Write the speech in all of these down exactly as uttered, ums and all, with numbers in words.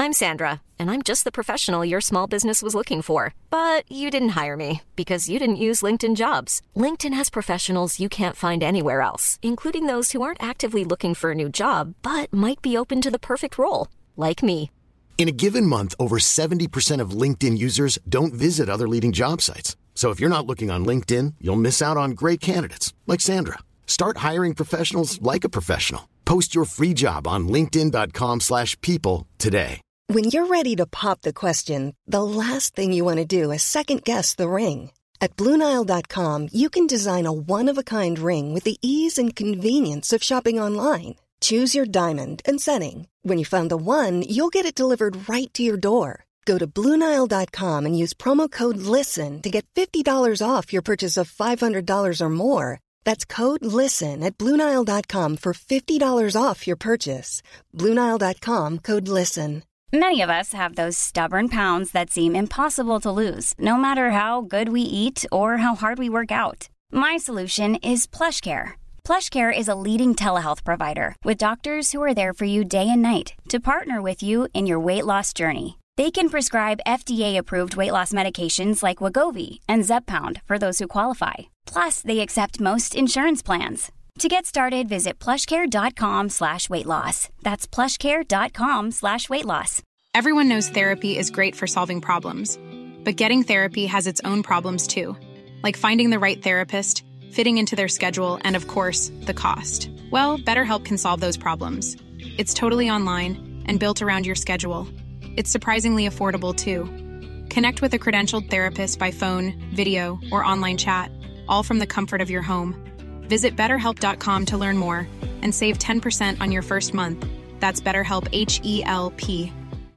I'm Sandra, and I'm just the professional your small business was looking for. But you didn't hire me because you didn't use LinkedIn Jobs. LinkedIn has professionals you can't find anywhere else, including those who aren't actively looking for a new job, but might be open to the perfect role, like me. In a given month, over seventy percent of LinkedIn users don't visit other leading job sites. So if you're not looking on LinkedIn, you'll miss out on great candidates like Sandra. Start hiring professionals like a professional. Post your free job on linkedin dot com slash people today. When you're ready to pop the question, the last thing you want to do is second-guess the ring. At Blue Nile dot com, you can design a one-of-a-kind ring with the ease and convenience of shopping online. Choose your diamond and setting. When you find the one, you'll get it delivered right to your door. Go to Blue Nile dot com and use promo code LISTEN to get fifty dollars off your purchase of five hundred dollars or more. That's code LISTEN at Blue Nile dot com for fifty dollars off your purchase. Blue Nile dot com, code LISTEN. Many of us have those stubborn pounds that seem impossible to lose, no matter how good we eat or how hard we work out. My solution is PlushCare. PlushCare is a leading telehealth provider with doctors who are there for you day and night to partner with you in your weight loss journey. They can prescribe F D A-approved weight loss medications like Wegovy and Zepbound for those who qualify. Plus, they accept most insurance plans. To get started, visit plushcare.com slash weight loss. That's plushcare.com slash weight loss. Everyone knows therapy is great for solving problems. But getting therapy has its own problems too. Like finding the right therapist, fitting into their schedule, and of course, the cost. Well, BetterHelp can solve those problems. It's totally online and built around your schedule. It's surprisingly affordable too. Connect with a credentialed therapist by phone, video, or online chat, all from the comfort of your home. Visit better help dot com to learn more and save ten percent on your first month. That's BetterHelp, H E L P.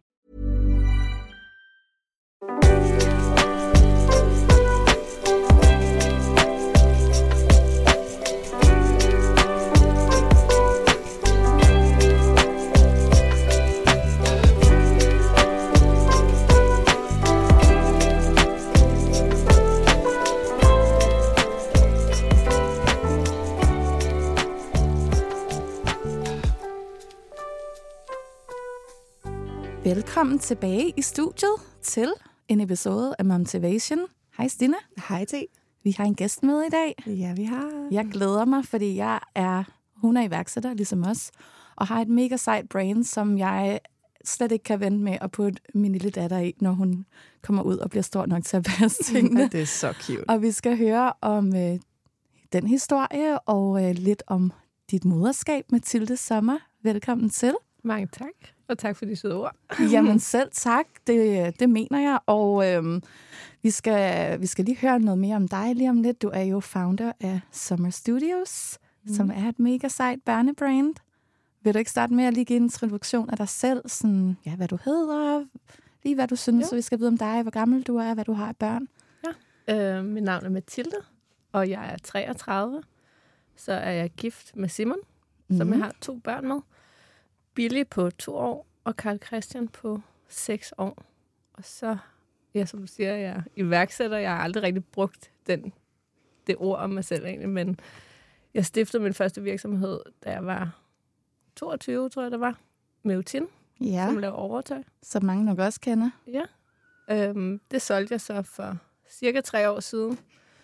Velkommen tilbage i studiet til en episode af Momtivation. Hej Stine. Hej T. Vi har en gæst med i dag. Ja, vi har. Jeg glæder mig, fordi jeg er, hun er iværksætter, ligesom os, og har et mega sejt brand, som jeg slet ikke kan vente med at putte min lille datter i, når hun kommer ud og bliver stor nok til at passe tingene. Det er så cute. Og vi skal høre om øh, den historie og øh, lidt om dit moderskab, Mathilde Sommer. Velkommen til. Mange tak. Og tak for de søde ord. Jamen selv tak, det, det mener jeg. Og øhm, vi, skal, vi skal lige høre noget mere om dig lige om lidt. Du er jo founder af Sommer Studios, mm. som er et mega sejt børnebrand. Vil du ikke starte med at lige give en introduktion af dig selv? Sådan, ja, hvad du hedder, lige hvad du synes, jo. Så vi skal vide om dig, hvor gammel du er, hvad du har af børn. Ja, øh, mit navn er Mathilde, og jeg er treogtredive. Så er jeg gift med Simon, mm. som jeg har to børn med. Billy på to år, og Carl Christian på seks år. Og så, ja, som du siger, jeg er iværksætter. Jeg har aldrig rigtig brugt den, det ord om mig selv egentlig, men jeg stiftede min første virksomhed, da jeg var toogtyve, tror jeg, det var, med Utin, ja. Som laver overtøj. Som mange nok også kender. Ja. Øhm, det solgte jeg så for cirka tre år siden.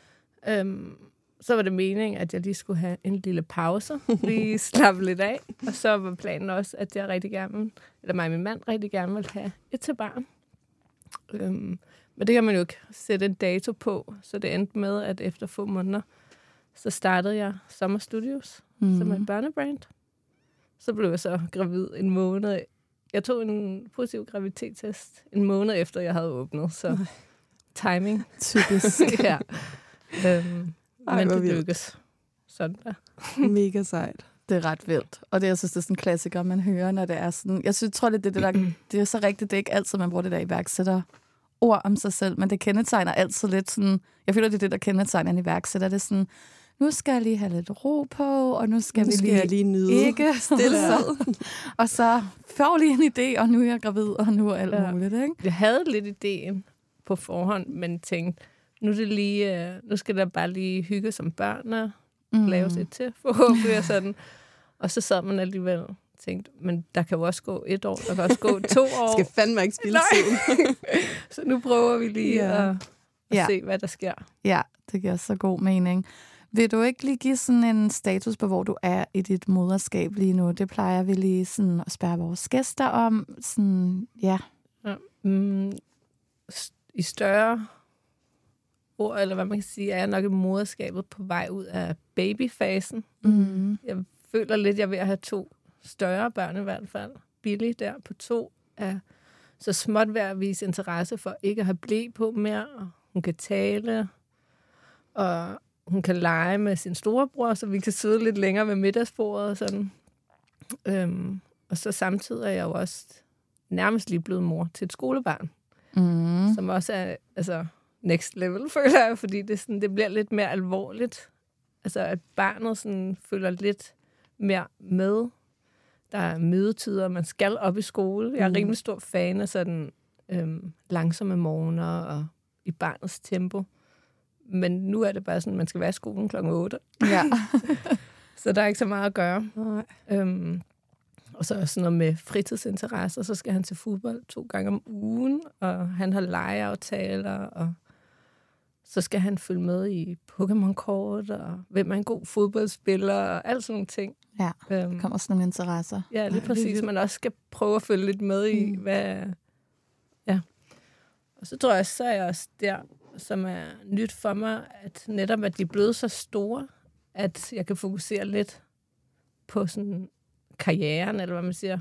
Øhm, Så var det meningen, at jeg lige skulle have en lille pause, lige slappe lidt af. Og så var planen også, at jeg rigtig gerne, eller mig og min mand rigtig gerne ville have et til barn. Øhm, men det kan man jo ikke sætte en dato på, så det endte med, at efter få måneder, så startede jeg Sommer Studios, mm. som er et børnebrand. Så blev jeg så gravid en måned. Jeg tog en positiv graviditetstest en måned efter, jeg havde åbnet, så timing. Typisk. ja. Øhm, Ej, men det lykkes. Sådan der. Mega sejt. Det er ret vildt. Og det, jeg synes, det er sådan en klassiker, man hører, når det er sådan... Jeg synes, tror, det er, det, der, det er så rigtigt. Det er ikke altid, man bruger det der iværksætter ord om sig selv, men det kendetegner altid lidt sådan... Jeg føler, det er det, der kendetegner en iværksætter. Det er sådan, nu skal jeg lige have lidt ro på, og nu skal nu vi skal lige, jeg lige nyde. Ikke stille sig. Og så får lige en idé, og nu er jeg gravid, og nu er alt ja. muligt, ikke? Jeg havde lidt idéen på forhånd, men tænkte, nu, er det lige, nu skal der bare lige hygge som børn og mm. laves et til, forhåbentlig og sådan. Og så sad man alligevel tænkt, men der kan jo også gå et år, der kan også gå to år. Skal fandme ikke spille tiden. Så nu prøver vi lige Ja. at, at Ja. se, hvad der sker. Ja, det giver så god mening. Vil du ikke lige give sådan en status på, hvor du er i dit moderskab lige nu? Det plejer vi lige sådan at spørge vores gæster om. Sådan, ja. Ja. Mm, s- I større ord, eller hvad man kan sige, er jeg nok i moderskabet på vej ud af babyfasen. Mm. Jeg føler lidt, jeg er ved at have to større børn i hvert fald. Billy der på to er så småt ved at vise interesse for ikke at have ble på mere. Og hun kan tale, og hun kan lege med sin storebror, så vi kan sidde lidt længere ved middagsbordet og sådan. Øhm, og så samtidig er jeg jo også nærmest lige blevet mor til et skolebarn, Mm. som også er altså, next level, føler jeg, fordi det, sådan, det bliver lidt mere alvorligt. Altså, at barnet sådan, føler lidt mere med. Der er mødetider, man skal op i skole. Jeg er rimelig stor fan af sådan øhm, langsomme morgener og i barnets tempo. Men nu er det bare sådan, at man skal være i skolen klokken otte. Ja. Så der er ikke så meget at gøre. Nej. Øhm, og så også sådan noget med fritidsinteresser. Så skal han til fodbold to gange om ugen, og han har legeaftaler, og så skal han følge med i Pokémon-kort, og hvem er en god fodboldspiller, og alt sådan nogle ting. Ja, Øhm, der kommer sådan nogle interesser. ja, lige præcis. Man også skal prøve at følge lidt med i, Mm. hvad... Ja. Og så tror jeg, så er jeg også der, som er nyt for mig, at netop at de er blevet så store, at jeg kan fokusere lidt på sådan karrieren, eller hvad man siger,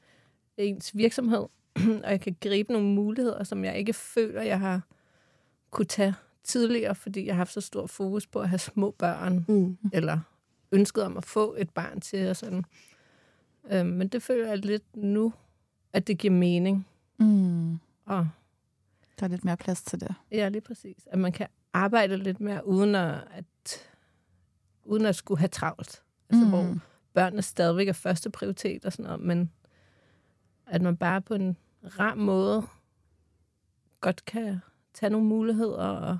ens virksomhed, og jeg kan gribe nogle muligheder, som jeg ikke føler, jeg har kunne tage tidligere, fordi jeg har haft så stor fokus på at have små børn, Mm. eller ønsket om at få et barn til, og sådan. Øhm, men det føler jeg lidt nu, at det giver mening. Mm. Og Der er lidt mere plads til det. ja, lige præcis. At man kan arbejde lidt mere, uden at, at, uden at skulle have travlt. Altså, Mm. hvor børnene stadigvæk er første prioritet og sådan noget, men at man bare på en rar måde godt kan tage nogle muligheder. Og,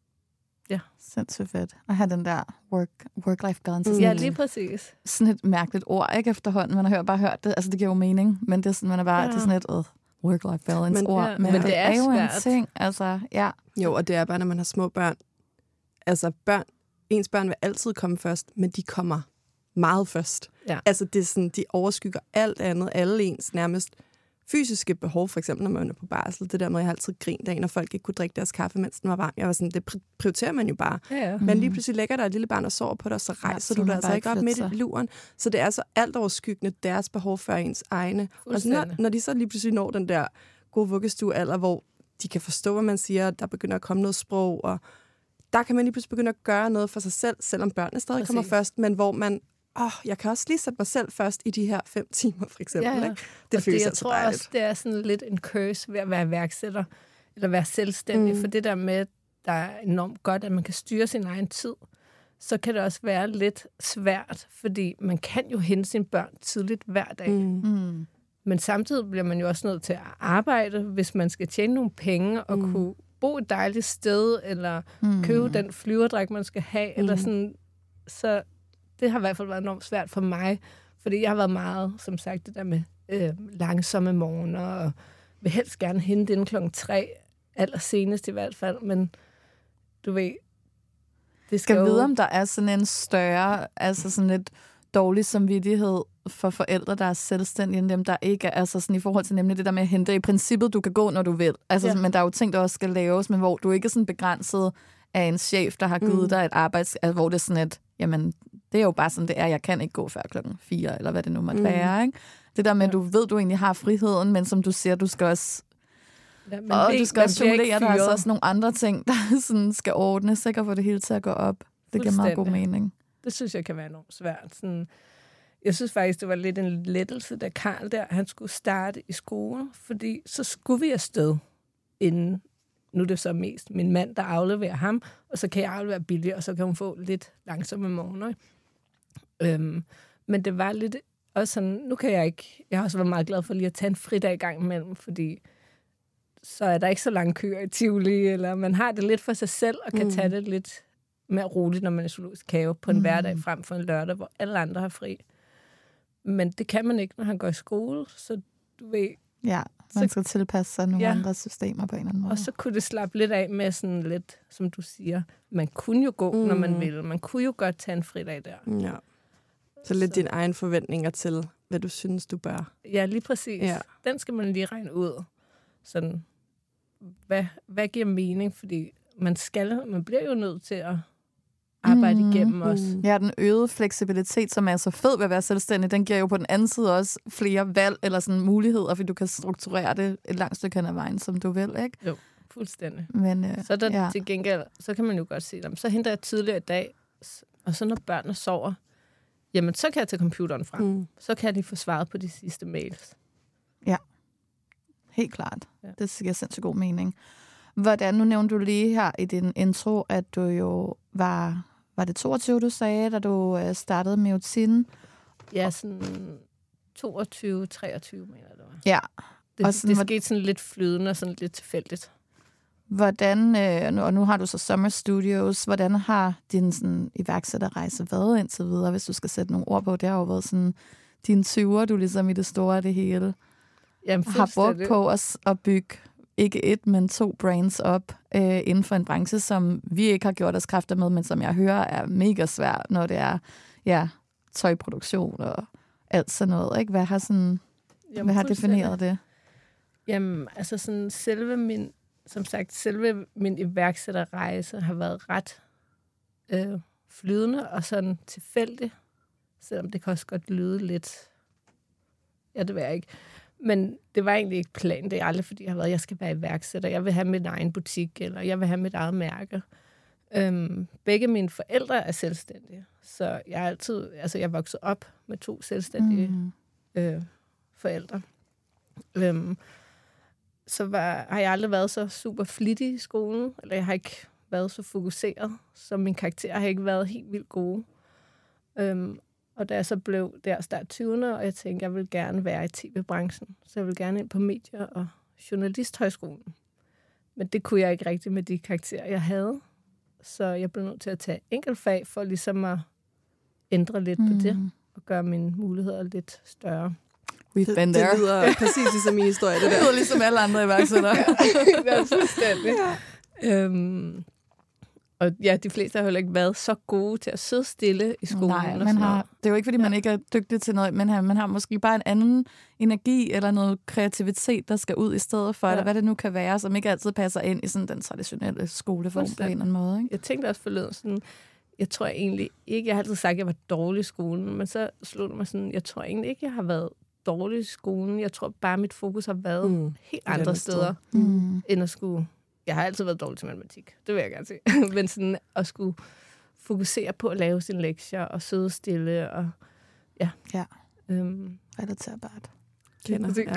Sindssygt fedt. At have den der work, work-life balance. Mm. Sådan, ja, et- lige præcis. sådan et mærkeligt ord, ikke efterhånden. Man har hørt, bare hørt det. Altså, det giver jo mening. Men det er sådan, man er bare, Ja. det er sådan et uh, work-life balance Men- ord. ja, men det er jo svært. en ting. Altså, ja. Jo, og det er bare, når man har små børn. Altså, børn, ens børn vil altid komme først, men de kommer meget først. Ja. Altså, det er sådan, de overskygger alt andet, alle ens nærmest fysiske behov, for eksempel når man er på barsel. Det der med, at jeg har altid grint af, når folk ikke kunne drikke deres kaffe, mens den var varm. Jeg var sådan, det pri- prioriterer man jo bare. Ja, ja. Men lige pludselig lægger der et lille barn og sover på dig, og så rejser så du må dig man altså bare ikke op ikke midt flytte i sig. luren. Så det er så alt overskyggende deres behov for ens egne. Og så når, Fuldstændig. når de så lige pludselig når den der gode vuggestuealder, hvor de kan forstå, hvad man siger, der begynder at komme noget sprog, og der kan man lige pludselig begynde at gøre noget for sig selv, selvom børnene stadig Præcis. kommer først, men hvor man, åh, oh, jeg kan også lige sætte mig selv først i de her fem timer, for eksempel. Ja, ja. Ikke? Det Og føles jeg altså tror dejligt. også, det er sådan lidt en curse ved at være iværksætter, eller være selvstændig, Mm. for det der med, der er enormt godt, at man kan styre sin egen tid, så kan det også være lidt svært, fordi man kan jo hente sine børn tidligt hver dag. Mm. Mm. Men samtidig bliver man jo også nødt til at arbejde, hvis man skal tjene nogle penge og mm. kunne bo et dejligt sted, eller Mm. købe den flyverdræk, man skal have, mm. eller sådan. Så det har i hvert fald været enormt svært for mig, fordi jeg har været meget, som sagt, det der med øh, langsomme morgener, og vil helst gerne hente inden klokken tre, allersenest i hvert fald, men du ved, det skal skal jo... vide, om der er sådan en større, altså sådan lidt dårlig samvittighed for forældre, der er selvstændige, end dem, der ikke er. Altså sådan i forhold til nemlig det der med at hente. I princippet, du kan gå, når du vil. Altså, Ja. men der er jo ting, der også skal laves, men hvor du ikke er sådan begrænset af en chef, der har givet Mm. dig et arbejds... Altså, hvor det er sådan et, jamen, det er jo bare sådan, det er. Jeg kan ikke gå før klokken fire, eller hvad det nu måtte Mm. være, ikke? Det der med, at du ved, du egentlig har friheden, men som du siger, du skal også... Ja, man Og ved- du skal man også bliver ikke simulere, der er altså fyret. også nogle andre ting, der sådan skal ordnes, ikke? Og få det hele til at gå op. Det giver meget god Fuldstændig. mening. Det synes jeg kan være enormt svært. Sådan, jeg synes faktisk, det var lidt en lettelse, da Karl der, han skulle starte i skole, fordi så skulle vi afsted inden. Nu er det så mest min mand, der afleverer ham, og så kan jeg aflevere Billy, og så kan hun få lidt langsomme morgener. Øhm, men det var lidt også sådan, nu kan jeg ikke, jeg har også været meget glad for lige at tage en fridag i gang imellem, fordi så er der ikke så lange køer i Tivoli, eller man har det lidt for sig selv, og kan Mm. tage det lidt mere roligt, når man er i zoologisk have på en Mm. hverdag, frem for en lørdag, hvor alle andre har fri. Men det kan man ikke, når han går i skole, så du ved... Ja, man så, skal tilpasse sig nogle ja. andre systemer på en eller anden måde. Og så kunne det slappe lidt af med sådan lidt, som du siger, man kunne jo gå, mm. når man ville. Man kunne jo godt tage en fridag der. Ja. Så lidt så. Dine egne forventninger til, hvad du synes, du bør. Ja, lige præcis. Ja. Den skal man lige regne ud. Sådan, hvad, hvad giver mening? Fordi man skal, man bliver jo nødt til at arbejde mm. igennem os. Ja, den øgede fleksibilitet, som er så fed ved at være selvstændig, den giver jo på den anden side også flere valg eller sådan muligheder, fordi du kan strukturere det et langt stykke hen ad vejen, som du vil, ikke? Jo, fuldstændig. Men, øh, så der ja. til gengæld, så kan man jo godt sige, så henter jeg tidligere i dag, og så når børnene sover, jamen så kan jeg tage computeren frem. Mm. Så kan jeg lige få svaret på de sidste mails. Ja, helt klart. Ja. Det giver sindssygt god mening. Hvordan, nu nævnte du lige her i din intro, at du jo var, var det toogtyve, du sagde, da du startede med Utsin? Ja, sådan toogtyve treogtyve, mener jeg, det var. Ja. Det, og sådan, det skete sådan lidt flydende og sådan lidt tilfældigt. Hvordan, øh, og nu har du så Summer Studios, hvordan har din sådan, iværksætterrejse været indtil videre, hvis du skal sætte nogle ord på? Det har jo været sådan dine tyver, du ligesom i det store af det hele Jamen, har brugt på at, at bygge ikke et, men to brands op øh, inden for en branche, som vi ikke har gjort os kræfter med, men som jeg hører er mega svært, når det er ja, tøjproduktion og alt sådan noget. Ikke? Hvad har, sådan, Jamen, hvad har defineret det? Jamen, altså sådan selve min, som sagt, selve min iværksætterrejse har været ret øh, flydende og sådan tilfældig, selvom det kan også godt lyde lidt, ja, det ved jeg ikke. Men det var egentlig ikke planen. Det er aldrig, fordi jeg har været, jeg skal være iværksætter. Jeg vil have min egen butik, eller jeg vil have mit eget mærke. Øhm, begge mine forældre er selvstændige. Så jeg er altid, altså jeg voksede op med to selvstændige mm. øh, forældre. Øhm, så var, har jeg aldrig været så super flittig i skolen, eller jeg har ikke været så fokuseret, så mine karakterer har ikke været helt vildt gode. Øhm, Og da jeg så blev der start tyverne, og jeg tænkte, jeg ville gerne være i tv-branchen. Så jeg ville gerne ind på medier- og journalisthøjskolen. Men det kunne jeg ikke rigtig med de karakterer, jeg havde. Så jeg blev nødt til at tage enkeltfag for ligesom at ændre lidt mm. på det, og gøre mine muligheder lidt større. We've been there. Det lyder præcis ligesom min historie, det der. Det lyder ligesom alle andre iværksættere. Det er fuldstændig. Ja. Øhm, Og ja, de fleste har heller ikke været så gode til at sidde stille i skolen. Nej, man har, det er jo ikke, fordi man ikke er dygtig til noget, men man har måske bare en anden energi eller noget kreativitet, der skal ud i stedet for, ja. Eller hvad det nu kan være, som ikke altid passer ind i sådan den traditionelle skoleform på en eller anden måde. Ikke? Jeg tænkte også forleden sådan, jeg tror egentlig ikke, jeg har altid sagt, at jeg var dårlig i skolen, men så slog det mig sådan, jeg tror egentlig ikke, jeg har været dårlig i skolen. Jeg tror bare, mit fokus har været mm. helt andre steder, mm. end at skulle... Jeg har altid været dårlig til matematik. Det vil jeg gerne sige. Men sådan at skulle fokusere på at lave sine lektier og sidde stille og ja. Ja. Øhm, Relaterbart. Kender. Ja.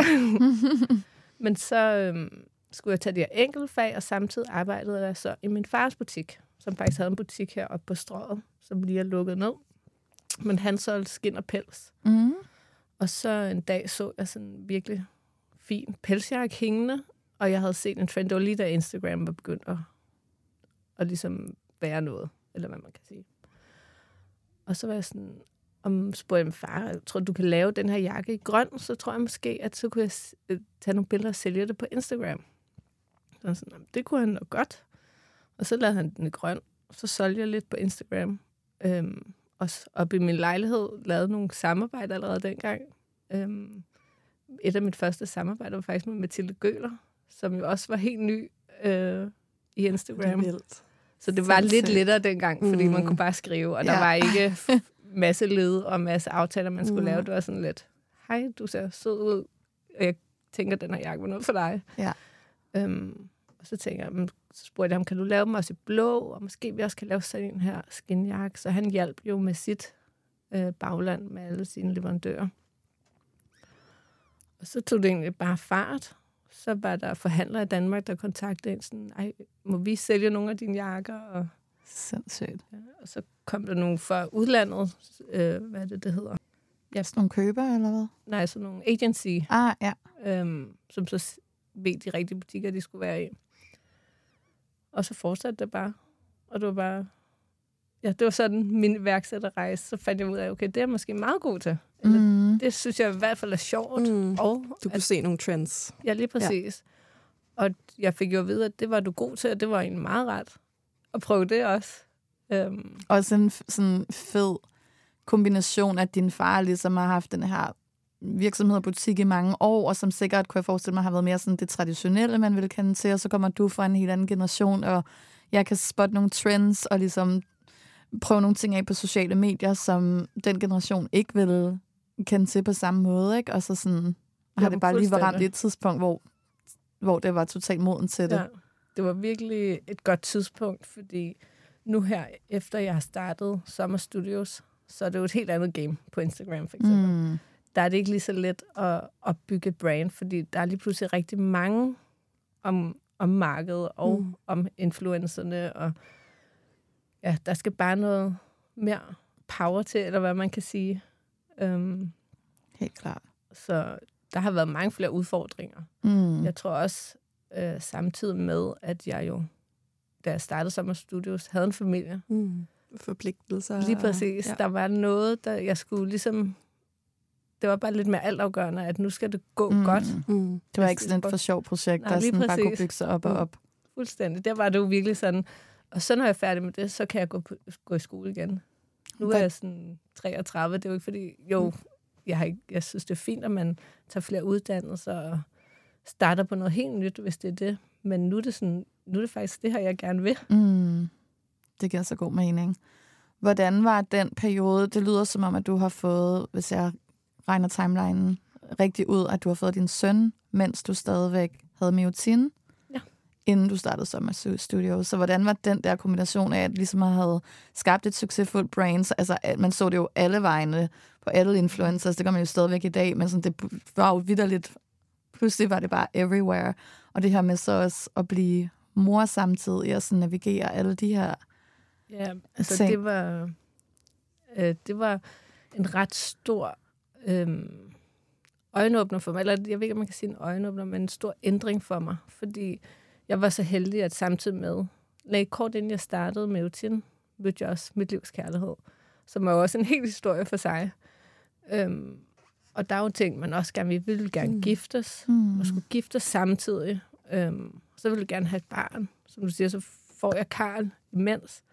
Men så øhm, skulle jeg tage de her enkeltfag, og samtidig arbejdede jeg så i min fars butik, som faktisk havde en butik heroppe på Strøget, som lige er lukket ned. Men han solgte skin og pels. Mm. Og så en dag så jeg sådan virkelig fin pelsjakke hængende, og jeg havde set en trend, det var lige da Instagram var begyndt at, at ligesom være noget, eller hvad man kan sige. Og så var jeg sådan, om spurgte min far, jeg tror, du kan lave den her jakke i grøn, så tror jeg måske, at så kunne jeg tage nogle billeder og sælge det på Instagram. Så jeg sådan, det kunne han nok godt. Og så lavede han den i grøn, og så solgte jeg lidt på Instagram. Øhm, og op i min lejlighed lavede nogle samarbejder allerede dengang. Øhm, et af mit første samarbejder var faktisk med Mathilde Gøler, som jo også var helt ny øh, i Instagram. Det vildt. Så det var Sindssygt. Lidt lettere dengang, fordi mm. man kunne bare skrive, og ja. Der var ikke masse led og masse aftaler, man skulle mm. lave. Det var sådan lidt, hej, du ser sød ud, og jeg tænker, den her jakke var noget for dig. Ja. Øhm, og så tænker jeg, så spurgte jeg ham, kan du lave dem også i blå, og måske vi også kan lave sådan en her skinjakke. Så han hjalp jo med sit øh, bagland med alle sine leverandører. Og så tog det egentlig bare fart. Så var der forhandlere i Danmark, der kontaktede en sådan, ej, må vi sælge nogle af dine jakker? Og, Sindssygt. ja, og så kom der nogle fra udlandet, øh, hvad er det, det hedder? Ja, sådan nogle køber, eller hvad? Nej, sådan nogle agency, Ah, ja. øhm, som så ved de rigtige butikker, de skulle være i. Og så fortsatte det bare. Og det var bare... Ja, det var sådan min iværksætterrejse. Så fandt jeg ud af, okay, det er jeg måske meget god til. Mm. Det synes jeg i hvert fald er sjovt. Mm. Og Du kunne at, se nogle trends. ja, lige præcis. Ja. Og jeg fik jo at vide, at det var du god til, og det var egentlig meget ret at prøve det også. Um, Også en f- sådan fed kombination, at din far ligesom har haft den her virksomhed og butik i mange år, og som sikkert, kunne jeg forestille mig, har været mere sådan det traditionelle, man ville kende til, og så kommer du fra en helt anden generation, og jeg kan spotte nogle trends, og ligesom prøve nogle ting af på sociale medier, som den generation ikke ville kende til på samme måde, ikke? Og så sådan, har det bare lige været ramt i et tidspunkt, hvor, hvor det var totalt moden til det. Ja, det var virkelig et godt tidspunkt, fordi nu her, efter jeg har startet Summer Studios, så er det jo et helt andet game på Instagram, for eksempel. Mm. Der er det ikke lige så let at, at bygge et brand, fordi der er lige pludselig rigtig mange om, om markedet og mm. om influencerne, og ja, der skal bare noget mere power til, eller hvad man kan sige. Um, Helt klart. Så der har været mange flere udfordringer. Mm. Jeg tror også, øh, samtidig med, at jeg jo, da jeg startede Summer Studios, havde en familie. Mm. Forpligtelser. Lige præcis. Ja. Der var noget, der jeg skulle ligesom... Det var bare lidt mere altafgørende, at nu skal det gå mm. godt. Mm. Det var ikke sådan et for sjov projekt, der sådan bare kunne bygge sig op og op. Fuldstændig. Der var det jo virkelig sådan... Og så når jeg er færdig med det, så kan jeg gå, på, gå i skole igen. Nu er jeg sådan treogtredive. Det er jo ikke fordi... Jo, jeg, har ikke, jeg synes, det er fint, at man tager flere uddannelser og starter på noget helt nyt, hvis det er det. Men nu er det, sådan, nu er det faktisk det her, jeg gerne vil. Mm. Det giver så god mening. Hvordan var den periode? Det lyder som om, at du har fået, hvis jeg regner timelinen rigtig ud, at du har fået din søn, mens du stadigvæk havde Meotin, ja. Inden du startede Summer Studios. Så hvordan var den der kombination af, at ligesom havde skabt et succesfuldt brand? Altså, man så det jo alle vegne på alle influencers, det gør man jo stadigvæk i dag, men sådan, det var jo vitterligt, pludselig var det bare everywhere. Og det her med så også at blive mor samtidig, og sådan navigere alle de her ja, altså ting. det var øh, det var en ret stor øh, øjenåbner for mig, eller jeg ved ikke, om man kan sige en øjenåbner, men en stor ændring for mig, fordi jeg var så heldig, at samtidig med, nej, kort inden jeg startede med Meotin, mødte jeg også mit livs kærlighed, som er også en hel historie for sig. Øhm, og der er jo ting, man også gerne vil, ville gerne mm. giftes, mm. og skulle giftes samtidig. Øhm, så ville jeg gerne have et barn. Som du siger, så får jeg Karl imens.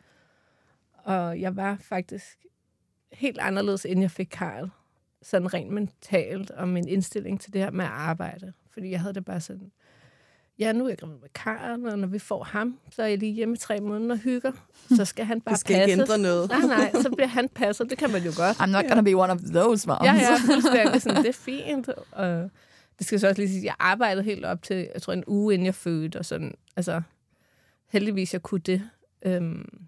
Og jeg var faktisk helt anderledes, inden jeg fik Karl. Sådan rent mentalt, og min indstilling til det her med at arbejde. Fordi jeg havde det bare sådan, ja, nu er jeg gravid med Karl, og når vi får ham, så er jeg lige hjemme i tre måneder og hygger. Så skal han bare passes. Det skal passes. ikke ændre noget. Nej, nej, så bliver han passet. Det kan man jo godt. I'm not gonna be one of those moms. Ja, ja, fuldstændig. Sådan, det er fint. Og det skal så også lige sige, jeg arbejdede helt op til, jeg tror, en uge inden jeg fødte, og sådan, altså, heldigvis jeg kunne det. Øhm,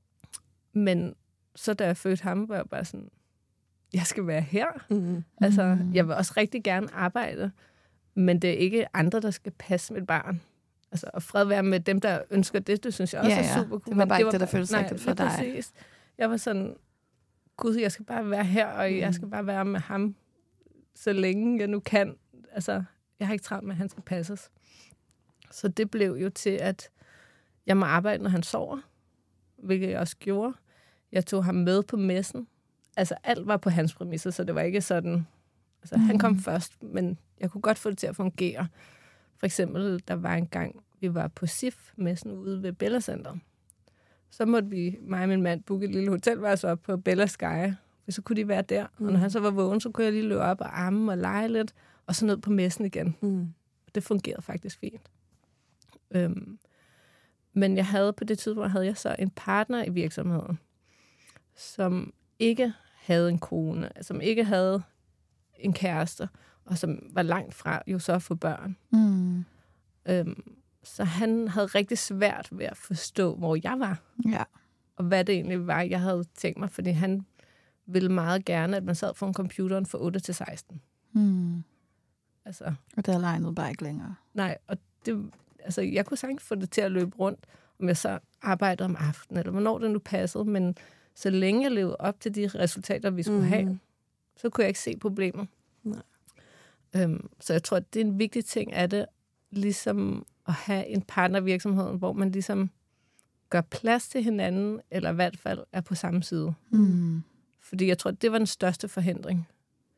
men så da jeg fødte ham, var jeg bare sådan, jeg skal være her. Mm. Altså, jeg vil også rigtig gerne arbejde, men det er ikke andre, der skal passe mit barn. Altså, og fred være med dem, der ønsker det, det synes jeg også ja, er super cool. Det var bare det ikke var, det, der føltes nej, rigtigt for dig. Præcis. Jeg var sådan, gud, jeg skal bare være her, og mm. jeg skal bare være med ham, så længe jeg nu kan. Altså, jeg har ikke travlt med, at han skal passes. Så det blev jo til, at jeg må arbejde, når han sover, hvilket jeg også gjorde. Jeg tog ham med på messen. Altså, alt var på hans præmisser, så det var ikke sådan... Altså, mm. han kom først, men jeg kunne godt få det til at fungere. For eksempel, der var en gang, vi var på S I F-messen ude ved Bella Center. Så måtte vi, mig og min mand, booke et lille hotelværelse op på Bella Sky, for så kunne de være der. Mm. Og når han så var vågen, så kunne jeg lige løbe op og arme og lege lidt, og så ned på messen igen. Mm. Det fungerede faktisk fint. Øhm, men jeg havde på det tidspunkt, havde jeg så en partner i virksomheden, som ikke havde en kone, som ikke havde en kæreste, og som var langt fra jo så at få børn. Mm. Øhm, så han havde rigtig svært ved at forstå, hvor jeg var. Ja. Og hvad det egentlig var, jeg havde tænkt mig, fordi han ville meget gerne, at man sad foran computeren fra otte til seksten. Mm. Altså, og det legnede bare ikke længere. Nej, og det, altså, jeg kunne sagtens få det til at løbe rundt, om jeg så arbejdede om aftenen, eller hvornår det nu passede, men så længe jeg levede op til de resultater, vi skulle mm. have, så kunne jeg ikke se problemet. Nej. Øhm, så jeg tror, at det er en vigtig ting af det, ligesom at have en partnervirksomhed, hvor man ligesom gør plads til hinanden, eller i hvert fald er på samme side. Mm. Fordi jeg tror, det var den største forhindring.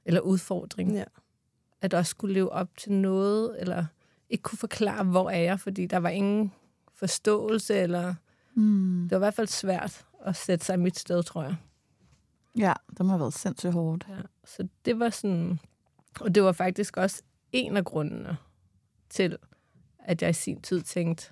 eller udfordring. Ja. At også skulle leve op til noget, eller ikke kunne forklare, hvor er jeg, fordi der var ingen forståelse, eller Mm. det var i hvert fald svært at sætte sig i mit sted, tror jeg. Ja, det må have været sindssygt hårdt. Ja, så det var sådan, og det var faktisk også en af grundene til, at jeg i sin tid tænkte,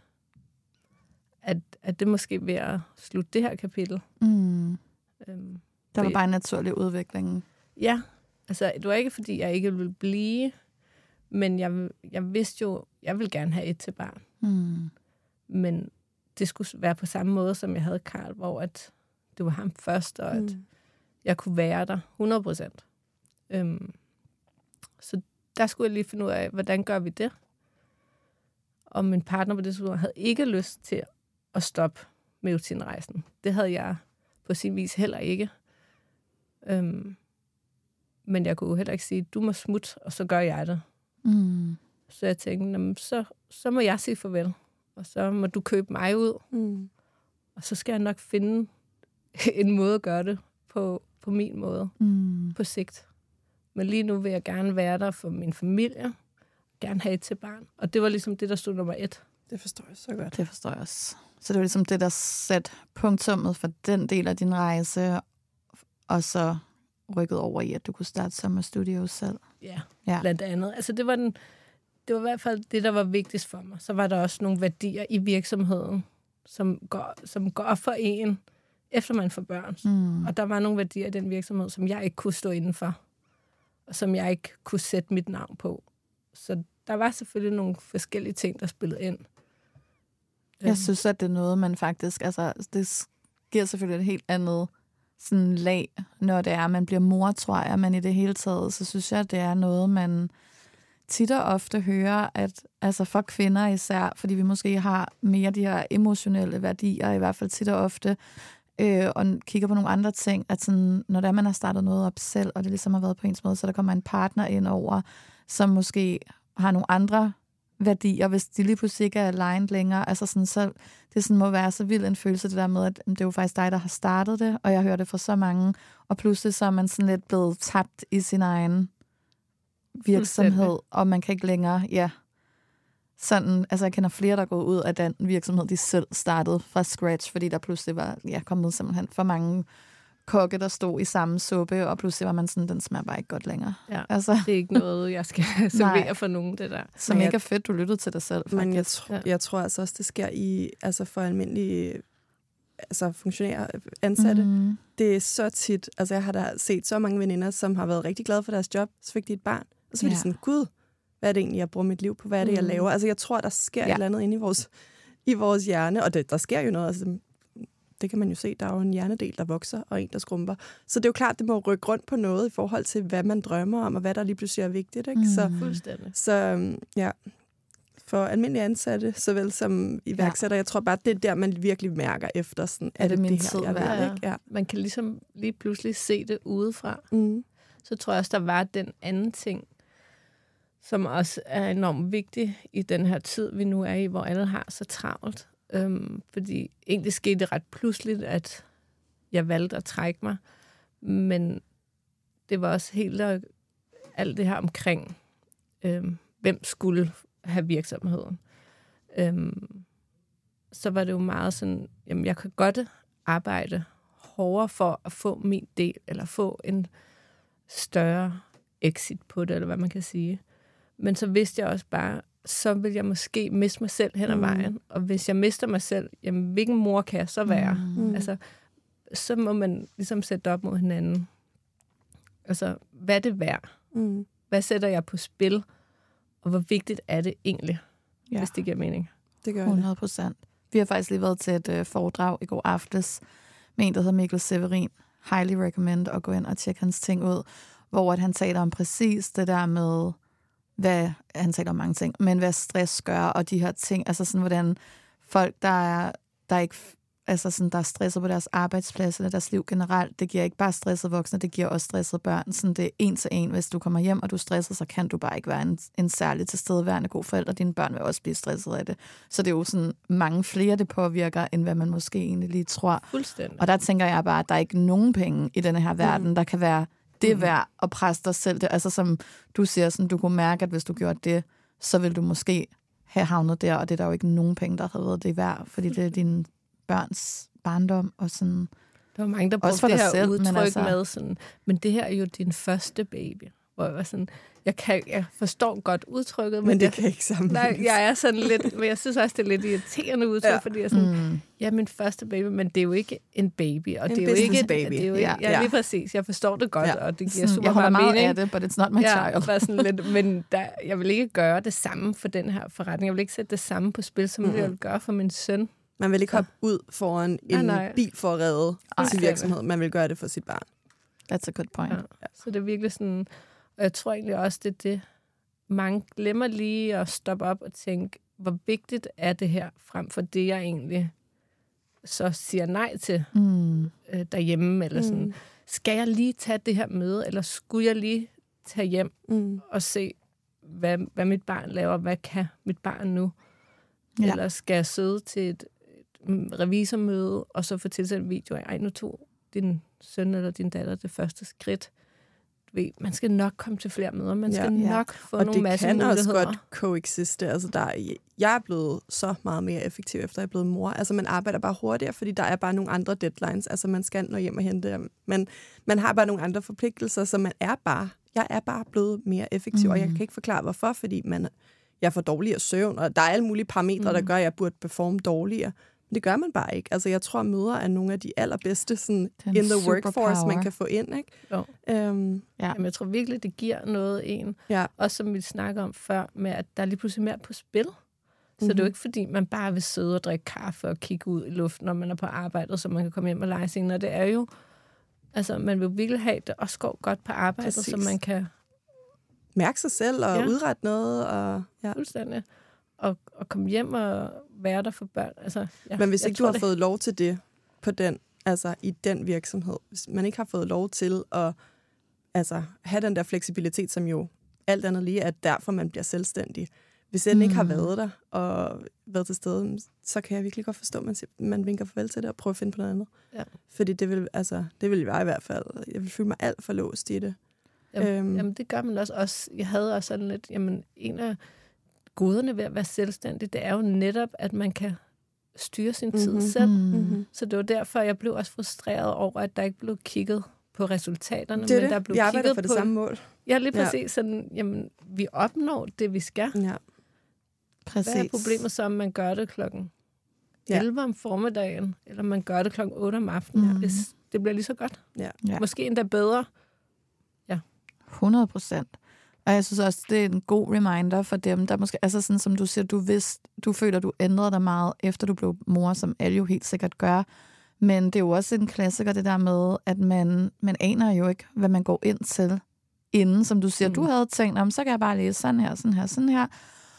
at, at det måske ved at slutte det her kapitel. Mm. Øhm, Der var fordi- bare en naturlig udvikling. Ja, altså det var ikke, fordi jeg ikke ville blive, men jeg, jeg vidste jo, jeg ville gerne have et til barn. Mm. Men det skulle være på samme måde, som jeg havde Karl, hvor at det var ham først, og at Mm. jeg kunne være der hundrede procent. Øhm, så der skulle jeg lige finde ud af, hvordan gør vi det? Og min partner på det tidspunkt havde ikke lyst til at stoppe Meotin-rejsen. Det havde jeg på sin vis heller ikke. Øhm, men jeg kunne jo heller ikke sige, du må smutte, og så gør jeg det. Mm. Så jeg tænkte, jamen, så, så må jeg sige farvel. Og så må du købe mig ud. Mm. Og så skal jeg nok finde en måde at gøre det på, på min måde Mm. på sigt. Men lige nu vil jeg gerne være der for min familie. Gerne have et til barn. Og det var ligesom det, der stod nummer et. Det forstår jeg så godt. Det forstår jeg også. Så det var ligesom det, der satte punktummet for den del af din rejse, og så rykket over i, at du kunne starte Summer Studios selv. Ja, Ja. blandt andet. Altså det var, den, det var i hvert fald det, der var vigtigst for mig. Så var der også nogle værdier i virksomheden, som går, som går op for en, efter man får børn. Mm. Og der var nogle værdier i den virksomhed, som jeg ikke kunne stå indenfor. Og som jeg ikke kunne sætte mit navn på. Så der var selvfølgelig nogle forskellige ting, der spillede ind. Jeg synes, at det er noget, man faktisk... Altså, det giver selvfølgelig et helt andet sådan lag, når det er, man bliver mor, tror jeg. Men i det hele taget, så synes jeg, at det er noget, man tit og ofte hører, at altså for kvinder især, fordi vi måske har mere de her emotionelle værdier, i hvert fald tit og ofte, øh, og kigger på nogle andre ting, at sådan, når det er, man har startet noget op selv, og det ligesom har været på ens måde, så der kommer en partner ind over, som måske har nogle andre værdier, hvis de lige pludselig ikke er aligned længere. Altså sådan, så det sådan må være så vild en følelse, det der med, at det er jo faktisk dig, der har startet det, og jeg hører det fra så mange, og pludselig så er man sådan lidt blevet tabt i sin egen virksomhed, og man kan ikke længere, ja, sådan, altså jeg kender flere, der går ud af den virksomhed, de selv startede fra scratch, fordi der pludselig var, ja, kommet simpelthen for mange kokke, der stod i samme suppe, og pludselig var man sådan, den smager bare ikke godt længere. Ja, altså, det er ikke noget, jeg skal servere for nogen, det der. som ikke er fedt, du lyttede til dig selv, faktisk. Men jeg, tr- jeg tror altså også, det sker i, altså for almindelige altså funktionærer, ansatte. Mm. Det er så tit, altså jeg har da set så mange veninder, som har været rigtig glade for deres job, så fik de et barn, og så var ja. de sådan, gud, hvad er det egentlig, jeg bruger mit liv på? Hvad er det, jeg laver? Altså jeg tror, der sker ja. et eller andet inde i vores, i vores hjerne, og det, der sker jo noget, altså det kan man jo se, der er jo en hjernedel, der vokser, og en, der skrumper. Så det er jo klart, det må rykke rundt på noget i forhold til, hvad man drømmer om, og hvad der lige pludselig er vigtigt. Ikke? Mm. Så, Fuldstændig. så ja, for almindelige ansatte, såvel som iværksætter, ja. jeg tror bare, det er der, man virkelig mærker efter, sådan, er, er det, det min det her, jeg værd, ved, ikke? Ja. Man kan ligesom lige pludselig se det udefra. Mm. Så tror jeg også, der var den anden ting, som også er enormt vigtig i den her tid, vi nu er i, hvor alle har så travlt. Øhm, fordi egentlig skete det ret pludseligt, at jeg valgte at trække mig. Men det var også helt alt det her omkring, øhm, hvem skulle have virksomheden. Øhm, så var det jo meget sådan, jamen jeg kan godt arbejde hårdere for at få min del, eller få en større exit på det, eller hvad man kan sige. Men så vidste jeg også bare, så vil jeg måske miste mig selv hen ad vejen. Mm. Og hvis jeg mister mig selv, jamen, hvilken mor kan jeg så være? Mm. Altså, så må man ligesom sætte op mod hinanden. Altså, hvad er det værd? Mm. Hvad sætter jeg på spil? Og hvor vigtigt er det egentlig, ja. hvis det giver mening? Det gør hundrede procent. Vi har faktisk lige været til et uh, foredrag i går aftes med en, der hedder Mikkel Severin. Highly recommend at gå ind og tjekke hans ting ud, hvor at han taler om præcis det der med, hvad, han taler om mange ting, men hvad stress gør, og de her ting, altså sådan, hvordan folk, der er, der er ikke, altså sådan, der er stresset på deres arbejdsplads, eller deres liv generelt, det giver ikke bare stresset voksne, det giver også stresset børn, sådan det er en til en, hvis du kommer hjem, og du er stresset, så kan du bare ikke være en, en særlig tilstedeværende god forælder, dine børn vil også blive stresset af det, så det er jo sådan mange flere, det påvirker, end hvad man måske egentlig lige tror. Fuldstændig. Og der tænker jeg bare, at der er ikke nogen penge i denne her verden, mm. der kan være det er værd at presse dig selv. Det, altså som du siger, sådan, du kunne mærke, at hvis du gjorde det, så vil du måske have havnet der, og det er der jo ikke nogen penge, der har været det værd, fordi det er din børns barndom, og sådan... Der var mange, der brugte det her selv, udtryk altså... med sådan, men det her er jo din første baby. Hvor jeg var sådan, jeg, kan, jeg forstår godt udtrykket, men, men det jeg, kan ikke sammenlignes. Nej, jeg er sådan lidt, men jeg synes også, det er lidt irriterende udtryk, ja. fordi jeg er sådan, mm. ja, min første baby, men det er jo ikke en baby, og en det er jo ikke, baby. Det er jo ikke, ja, ja, lige præcis, jeg forstår det godt, ja. og det giver super jeg meget mening. Jeg holder meget af det, but it's not my ja, child. Bare sådan lidt, men der, jeg vil ikke gøre det samme for den her forretning. Jeg vil ikke sætte det samme på spil, som mm. jeg vil gøre for min søn. Man vil ikke hoppe ud foran en nej, nej. bil for at redde sin virksomhed. Man vil gøre det for sit barn. That's a good point. Ja. Ja. Så det er virkelig sådan... Og jeg tror egentlig også, det er det, mange glemmer lige at stoppe op og tænke, hvor vigtigt er det her, frem for det, jeg egentlig så siger nej til mm. øh, derhjemme. Eller sådan. Mm. Skal jeg lige tage det her møde, eller skulle jeg lige tage hjem mm. og se, hvad, hvad mit barn laver, hvad kan mit barn nu? Ja. Eller skal jeg sidde til et, et revisormøde, og så få tilsendt en video af, ej, nu tog din søn eller din datter det første skridt. Man skal nok komme til flere møder. Man skal ja, nok få og nogle masse muligheder. Og det kan også godt coexiste. Altså, der er, jeg er blevet så meget mere effektiv, efter jeg er blevet mor. Altså, man arbejder bare hurtigere, fordi der er bare nogle andre deadlines. Altså, man skal nå hjem og hente dem. Men man har bare nogle andre forpligtelser, så man er bare... Jeg er bare blevet mere effektiv, mm. og jeg kan ikke forklare, hvorfor, fordi man, jeg får dårligere søvn, og der er alle mulige parametre, mm. der gør, at jeg burde performe dårligere. Men det gør man bare ikke. Altså, jeg tror, at møder er nogle af de allerbedste sådan, in the workforce, man kan få ind, ikke? Jo. Øhm, ja. Jamen, jeg tror virkelig, det giver noget en. Ja. Også som vi snakker om før, med at der er lige pludselig mere på spil. Så mm-hmm. det er jo ikke, fordi man bare vil sidde og drikke kaffe og kigge ud i luften, når man er på arbejdet, så man kan komme hjem og lege senere. Det er jo, altså, man vil virkelig have det også går godt på arbejdet, Præcis. Så man kan... mærke sig selv og ja. udrette noget. Og, ja. Fuldstændig. Og, og komme hjem og være der for børn. Altså, ja, Men hvis ikke du har det... fået lov til det på den, altså i den virksomhed, hvis man ikke har fået lov til at altså, have den der fleksibilitet, som jo alt andet lige er derfor, man bliver selvstændig. Hvis den mm. ikke har været der og været til stede, så kan jeg virkelig godt forstå, at man, man vinker farvel til det og prøver at finde på noget andet. Ja. Fordi det vil, altså, det vil jeg i hvert fald. Jeg vil føle mig alt for låst i det. Jamen, øhm. jamen det gør man også. også. Jeg havde også sådan lidt, jamen en af goderne ved at være selvstændig, det er jo netop, at man kan styre sin tid mm-hmm. selv. Mm-hmm. Så det var derfor, jeg blev også frustreret over, at der ikke blev kigget på resultaterne. Det er men det. Der blev jeg arbejder kigget for det på, samme mål. Ja, lige præcis. Ja. Sådan, jamen, vi opnår det, vi skal. Ja. Præcis. Hvad er problemet så, om man gør det klokken ja. elleve om formiddagen, eller man gør det klokken otte om aftenen? Mm. Hvis det bliver lige så godt. Ja. Ja. Måske endda bedre. Ja. hundrede procent. Og jeg synes også, det er en god reminder for dem, der måske, altså sådan som du siger, du vidste, du føler, du ændrede dig meget, efter du blev mor, som alle jo helt sikkert gør. Men det er jo også en klassiker, det der med, at man, man aner jo ikke, hvad man går ind til inden, som du siger. Mm. Du havde tænkt, om så kan jeg bare læse sådan her, sådan her, sådan her.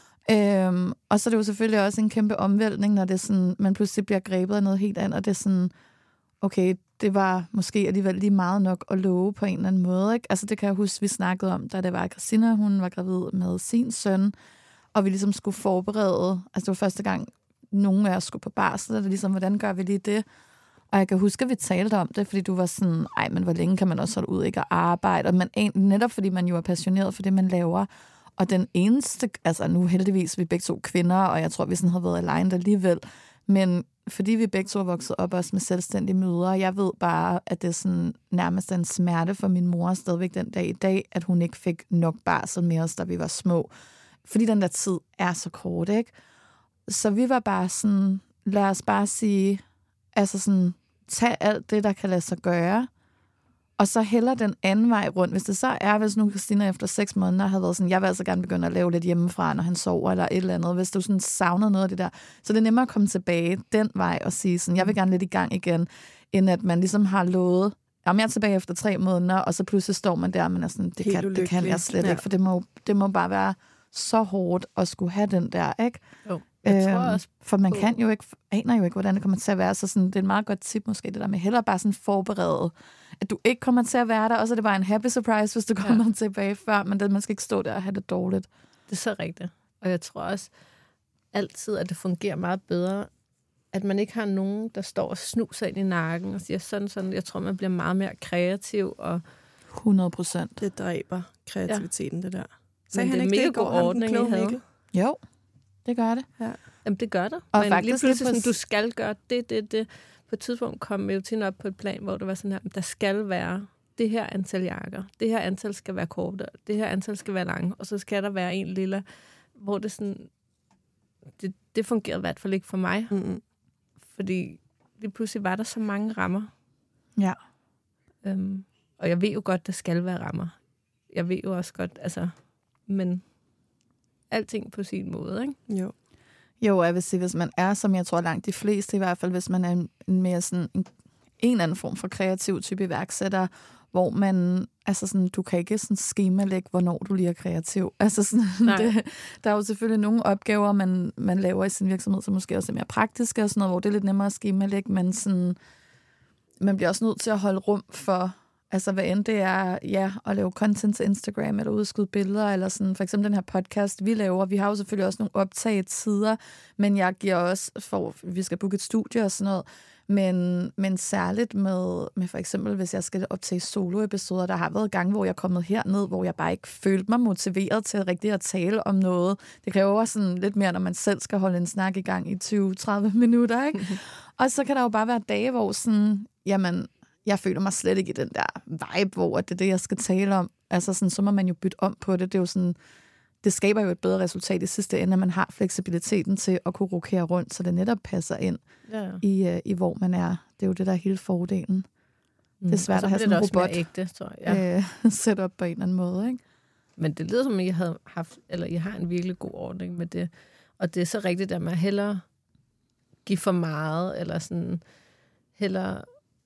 Øhm, og så er det jo selvfølgelig også en kæmpe omvæltning, når det er sådan, man pludselig bliver grebet af noget helt andet, og det er sådan, okay, det var måske alligevel lige meget nok at love på en eller anden måde, ikke? Altså det kan jeg huske, vi snakkede om, da det var Christina, hun var gravid med sin søn, og vi ligesom skulle forberede, altså det var første gang, nogen af os skulle på barsel, og det ligesom, hvordan gør vi lige det? Og jeg kan huske, at vi talte om det, fordi du var sådan, ej, men hvor længe kan man også holde ud, ikke at arbejde? Og man, netop fordi man jo er passioneret for det, man laver. Og den eneste, altså nu heldigvis, vi er begge to kvinder, og jeg tror, vi sådan har været alene alligevel, men fordi vi begge to er vokset op også med selvstændige mødre, jeg ved bare, at det er sådan nærmest en smerte for min mor stadigvæk den dag i dag, at hun ikke fik nok barsel med os, da vi var små. Fordi den der tid er så kort, ikke? Så vi var bare sådan, lad os bare sige, altså sådan, tag alt det, der kan lade sig gøre, og så heller den anden vej rundt. Hvis det så er, hvis nu Christina efter seks måneder havde været sådan, jeg vil altså gerne begynde at lave lidt hjemmefra, når han sover, eller et eller andet. Hvis du sådan savner noget af det der, så det er nemmere at komme tilbage den vej og sige sådan, jeg vil gerne lidt i gang igen, end at man ligesom har lovet, jamen jeg er tilbage efter tre måneder, og så pludselig står man der, men er sådan, det, kan, det kan jeg slet ja. ikke, for det må, det må bare være så hårdt at skulle have den der, ikke? Jo. Jeg tror også for man kan jo ikke, aner jo ikke, hvordan det kommer til at være. Så sådan, det er et meget godt tip måske, det der med hellere bare sådan forberede, at du ikke kommer til at være der, og så er det bare en happy surprise, hvis du kommer ja. tilbage før, men det, man skal ikke stå der og have det dårligt. Det er så rigtigt. Og jeg tror også altid, at det fungerer meget bedre, at man ikke har nogen, der står og snuser ind i nakken og siger sådan sådan. Jeg tror, man bliver meget mere kreativ og hundrede procent. Det dræber kreativiteten, ja. det der. Så Men han det er ikke mega det god ordning, I havde. Mikkel? Jo, det gør det. Ja. Jamen, det gør der. Og Men faktisk lige pludselig lige sådan, på- du skal gøre det, det, det. På et tidspunkt kom Meltin op på et plan, hvor det var sådan her, der skal være det her antal jakker, det her antal skal være korte, det her antal skal være lange, og så skal der være en lille, hvor det sådan, det, det fungerede i hvert fald ikke for mig, Mm-hmm. fordi lige pludselig var der så mange rammer. Ja. Øhm, og jeg ved jo godt, der skal være rammer. Jeg ved jo også godt, altså, men alting på sin måde, ikke? Jo. Jo, jeg vil sige, hvis man er, som jeg tror langt de fleste, i hvert fald hvis man er en, en mere sådan en, en eller anden form for kreativ type iværksætter, hvor man, altså sådan, du kan ikke sådan skemalægge, hvornår du lige er kreativ. Altså sådan, det, der er jo selvfølgelig nogle opgaver, man, man laver i sin virksomhed, som måske også er mere praktiske og sådan noget, hvor det er lidt nemmere at skemalægge, men sådan, man bliver også nødt til at holde rum for, altså hvad end det er, ja, at lave content til Instagram, eller udskyde billeder, eller sådan, for eksempel den her podcast, vi laver, vi har jo selvfølgelig også nogle optagetider, men jeg giver også, for vi skal booke et studie og sådan noget, men, men særligt med, med for eksempel, hvis jeg skal optage soloepisoder, der har været gange, hvor jeg er kommet herned, hvor jeg bare ikke følte mig motiveret til rigtig at tale om noget. Det kræver sådan lidt mere, når man selv skal holde en snak i gang i tyve til tredive minutter, ikke? Og så kan der jo bare være dage, hvor sådan, jamen, jeg føler mig slet ikke i den der vibe, hvor det er det, jeg skal tale om. Altså sådan, så må man jo bytte om på det. Det er jo sådan, det skaber jo et bedre resultat i sidste ende, at man har fleksibiliteten til at kunne rokere rundt, så det netop passer ind Ja. i, uh, i hvor man er. Det er jo det, der er hele fordelen. Mm. Det er svært Og så at have bliver sådan en det også robot mere ægte, tror jeg. Ja. øh, set op på en eller anden måde, ikke? Men det lyder som, at I havde haft, eller I har en virkelig god ordning med det. Og det er så rigtigt, at man hellere give for meget, eller sådan hellere,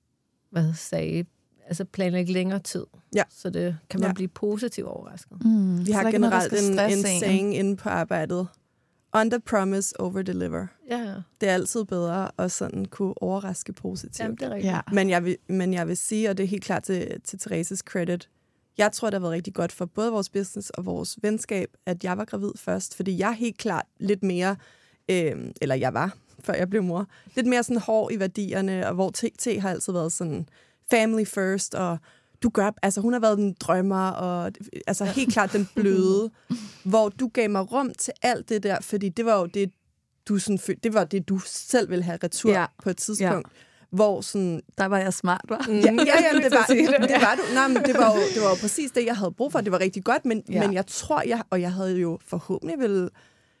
hvad sagde, altså planlægge længere tid. Ja. Så det kan man Ja. blive positivt overrasket. Mm, Vi så har der er ikke noget, der generelt skal en, stresse en en. saying inde på arbejdet. Under promise, over deliver. Ja, Det er altid bedre at sådan kunne overraske positivt. jamen, det er rigtigt. Ja. Men jeg, vil, men jeg vil sige, og det er helt klart til, til Thereses credit, jeg tror, det har været rigtig godt for både vores business og vores venskab, at jeg var gravid først, fordi jeg er helt klart lidt mere, øh, eller jeg var, før jeg blev mor, lidt mere sådan hård i værdierne, og hvor T T har altid været sådan family first, og du gør, altså hun har været den drømmer, og altså helt klart den bløde, hvor du gav mig rum til alt det der, fordi det var jo det, du sådan, det var det, du selv ville have retur Ja. på et tidspunkt. Ja. Hvor sådan... Der var jeg smart, var. Ja, ja, ja det, var, det var du. Nej, men det var, jo, det var jo præcis det, jeg havde brug for. Det var rigtig godt, men, Ja. men jeg tror, jeg, og jeg havde jo forhåbentlig ville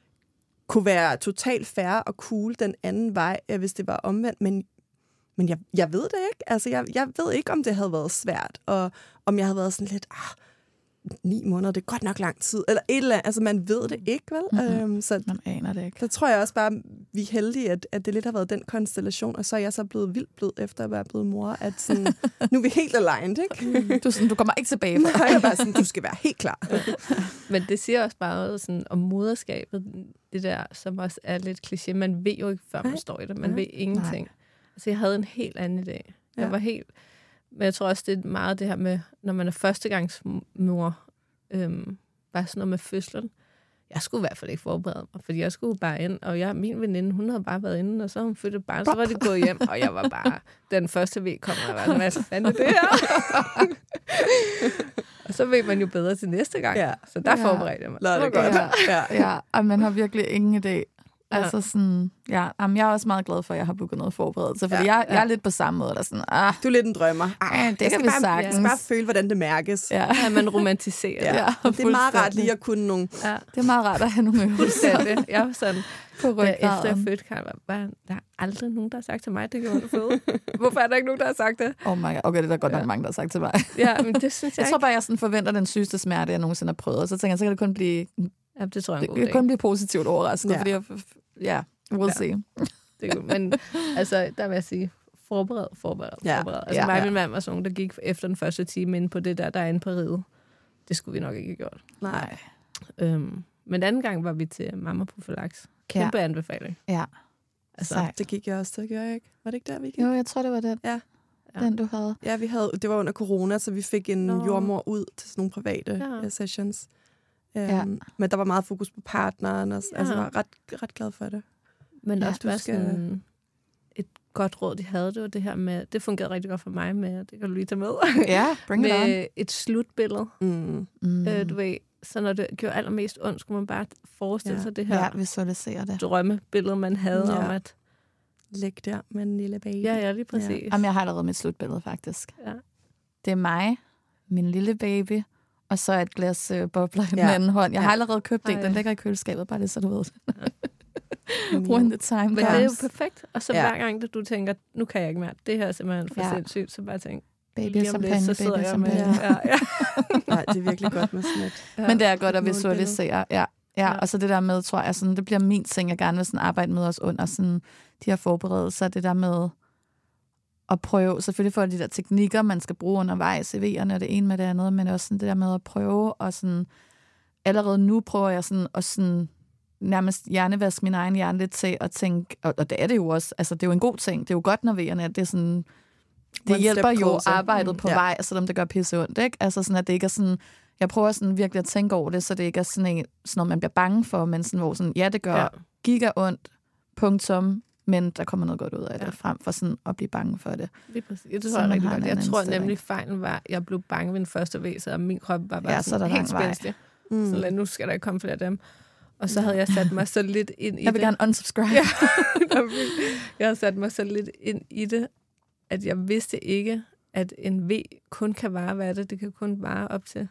kunne være totalt fair og cool den anden vej, hvis det var omvendt, men, men jeg, jeg ved det ikke. Altså, jeg, jeg ved ikke, om det havde været svært, og om jeg havde været sådan lidt, ah, ni måneder, det er godt nok lang tid, eller et eller andet. Altså, man ved det ikke, vel? Mm-hmm. Øhm, så Man aner det ikke. der tror jeg også bare, vi er heldige, at, at det lidt har været den konstellation, og så er jeg så blevet vildt blød efter at være blevet mor, at sådan, nu er vi helt aligned, ikke? Du, er sådan, du kommer ikke tilbage fra. Nej, jeg er bare sådan, du skal være helt klar. Men det siger også bare noget sådan, om moderskabet, det der, som også er lidt kliché. Man ved jo ikke, før man Nej. står i det. Man Nej. ved ingenting. Nej. Altså, jeg havde en helt anden idé. Jeg Ja. var helt... Men jeg tror også, det er meget det her med, når man er førstegangsmor, øhm, bare sådan noget med fødslen. Jeg skulle i hvert fald ikke forberede mig, fordi jeg skulle bare ind, og jeg, min veninde, hun havde bare været inde, og så havde hun født et barn, så var det gået hjem, og jeg var bare, den første væg kom, og jeg var sådan, hvad fanden er det her? Og så ved man jo bedre til næste gang. Ja. Så der Ja. forberedte jeg mig. Lad det var godt. Ja, Ja. ja, og man har virkelig ingen idé. Ja. Altså sådan, ja, jamen, jeg er også meget glad for, at jeg har booket noget forberedelse, fordi Ja, jeg, jeg er lidt på samme måde, der er sådan, ah, Du er lidt en drømmer. ja, det jeg kan skal vi bare, sagtens. Jeg skal bare føle, hvordan det mærkes. Ja, Ja, man romantiserer Ja. det. ja, Det er meget rart fuldstændig. lige at kunne nogle... Ja. Det er meget rart at have nogle øvelser Fuldstændig. Jeg var sådan, på da efter jeg ryggraden. fødte, Karen, var bare, der er aldrig nogen, der har sagt til mig, det gjorde du føde. Hvorfor er der ikke nogen, der har sagt det? Oh my God. Okay, det er der godt nok Ja. mange, der har sagt til mig. Ja, men det synes jeg, Jeg tror ikke. bare, jeg sådan forventer den sygeste smerte, jeg nogensinde har prøvet. Og så tænker jeg, så kan det kun blive, Ja, det tror jeg er det en kan god kun idé. blive positivt overrasket, Ja. fordi jeg, ja, we'll Ja. see. Det er godt. Men altså, der vil jeg sige, forbered, forbered, Ja. forbered. Altså Ja, mig og ja. min mand var sådan, der gik efter den første time inde på det der, der er inde på riget. Det skulle vi nok ikke have gjort. Nej. Øhm, men anden gang var vi til Mamma Profylax. Kæmpe ja. anbefaling. Ja, Altså, sejt. Det gik jeg også, det gjorde jeg ikke. Var det ikke der, vi gik? Jo, jeg tror, det var den, Ja. den du havde. Ja, vi havde, det var under corona, så vi fik en Nå. jordmor ud til sådan nogle private Ja. ja. sessions. Um, Ja. Men der var meget fokus på partneren, og Ja. altså, jeg var ret, ret glad for det. men Ja, også du bare skal- sådan et godt råd, de havde, det var det her med, det fungerede rigtig godt for mig med, det kan du lige tage med, Ja, bring it on. med et slutbillede. Mm. Mm. Øh, du ved, så når det gjorde allermest ondt, skulle man bare forestille Ja. sig det her Ja, visualisere det. drømmebillede, man havde Ja. om, at Læg der med en lille baby. ja, ja, lige præcis. Ja. Jamen, jeg har allerede mit slutbillede, faktisk. Ja. Det er mig, min lille baby, og så et glas øh, bobler i den Ja. anden hånd. Jeg Ja. har allerede købt en. Ej. Den ligger i køleskabet, bare det, så du ved. Ja. When the time Men comes. det er jo perfekt. Og så Ja. hver gang, at du tænker, nu kan jeg ikke mere, det her er simpelthen for Ja. sindssygt, så bare tænk, Baby lige om champagne, lidt, så sidder baby jeg med. champagne. Ja, ja. Nej, det er virkelig godt med sådan et. Ja. Men det er godt at Målbillede. visualisere, ja. Ja, Ja. og så det der med, tror jeg, sådan, det bliver min ting, jeg gerne vil sådan arbejde med os under sådan, de her forberedelser, det der med at prøve, selvfølgelig for de der teknikker, man skal bruge undervejs, C V'erne og det ene med det andet, men også sådan det der med at prøve, og sådan, allerede nu prøver jeg sådan, at sådan, nærmest hjernevaske min egen hjerne lidt til at tænke, og, og det er det jo også, altså det er jo en god ting, det er jo godt, når V'erne, at det er sådan, det One hjælper step jo closer. arbejdet på Ja. vej, selvom det gør pisse ondt, ikke? Altså sådan, at det ikke er sådan, jeg prøver sådan virkelig at tænke over det, så det ikke er sådan, en, sådan noget, man bliver bange for, men sådan, hvor sådan, ja, det gør Ja. ja. giga ondt, punktum, men der kommer noget godt ud af det, Ja. frem for sådan at blive bange for det. Lige præcis. Det tror Så jeg man rigtig har godt. en Jeg anden tror indstilling. nemlig, fejlen var, at jeg blev bange ved den første væg, så min krop var bare Ja, ja, så er der sådan helt lang vej. spændstig. Mm. Så lad, nu skal der ikke komme flere af dem. Og så havde jeg sat mig så lidt ind i Jeg vil det. gerne unsubscribe. Ja, jeg havde sat mig så lidt ind i det, at jeg vidste ikke, at en V kun kan vare, hvad er det? Det kan kun vare op til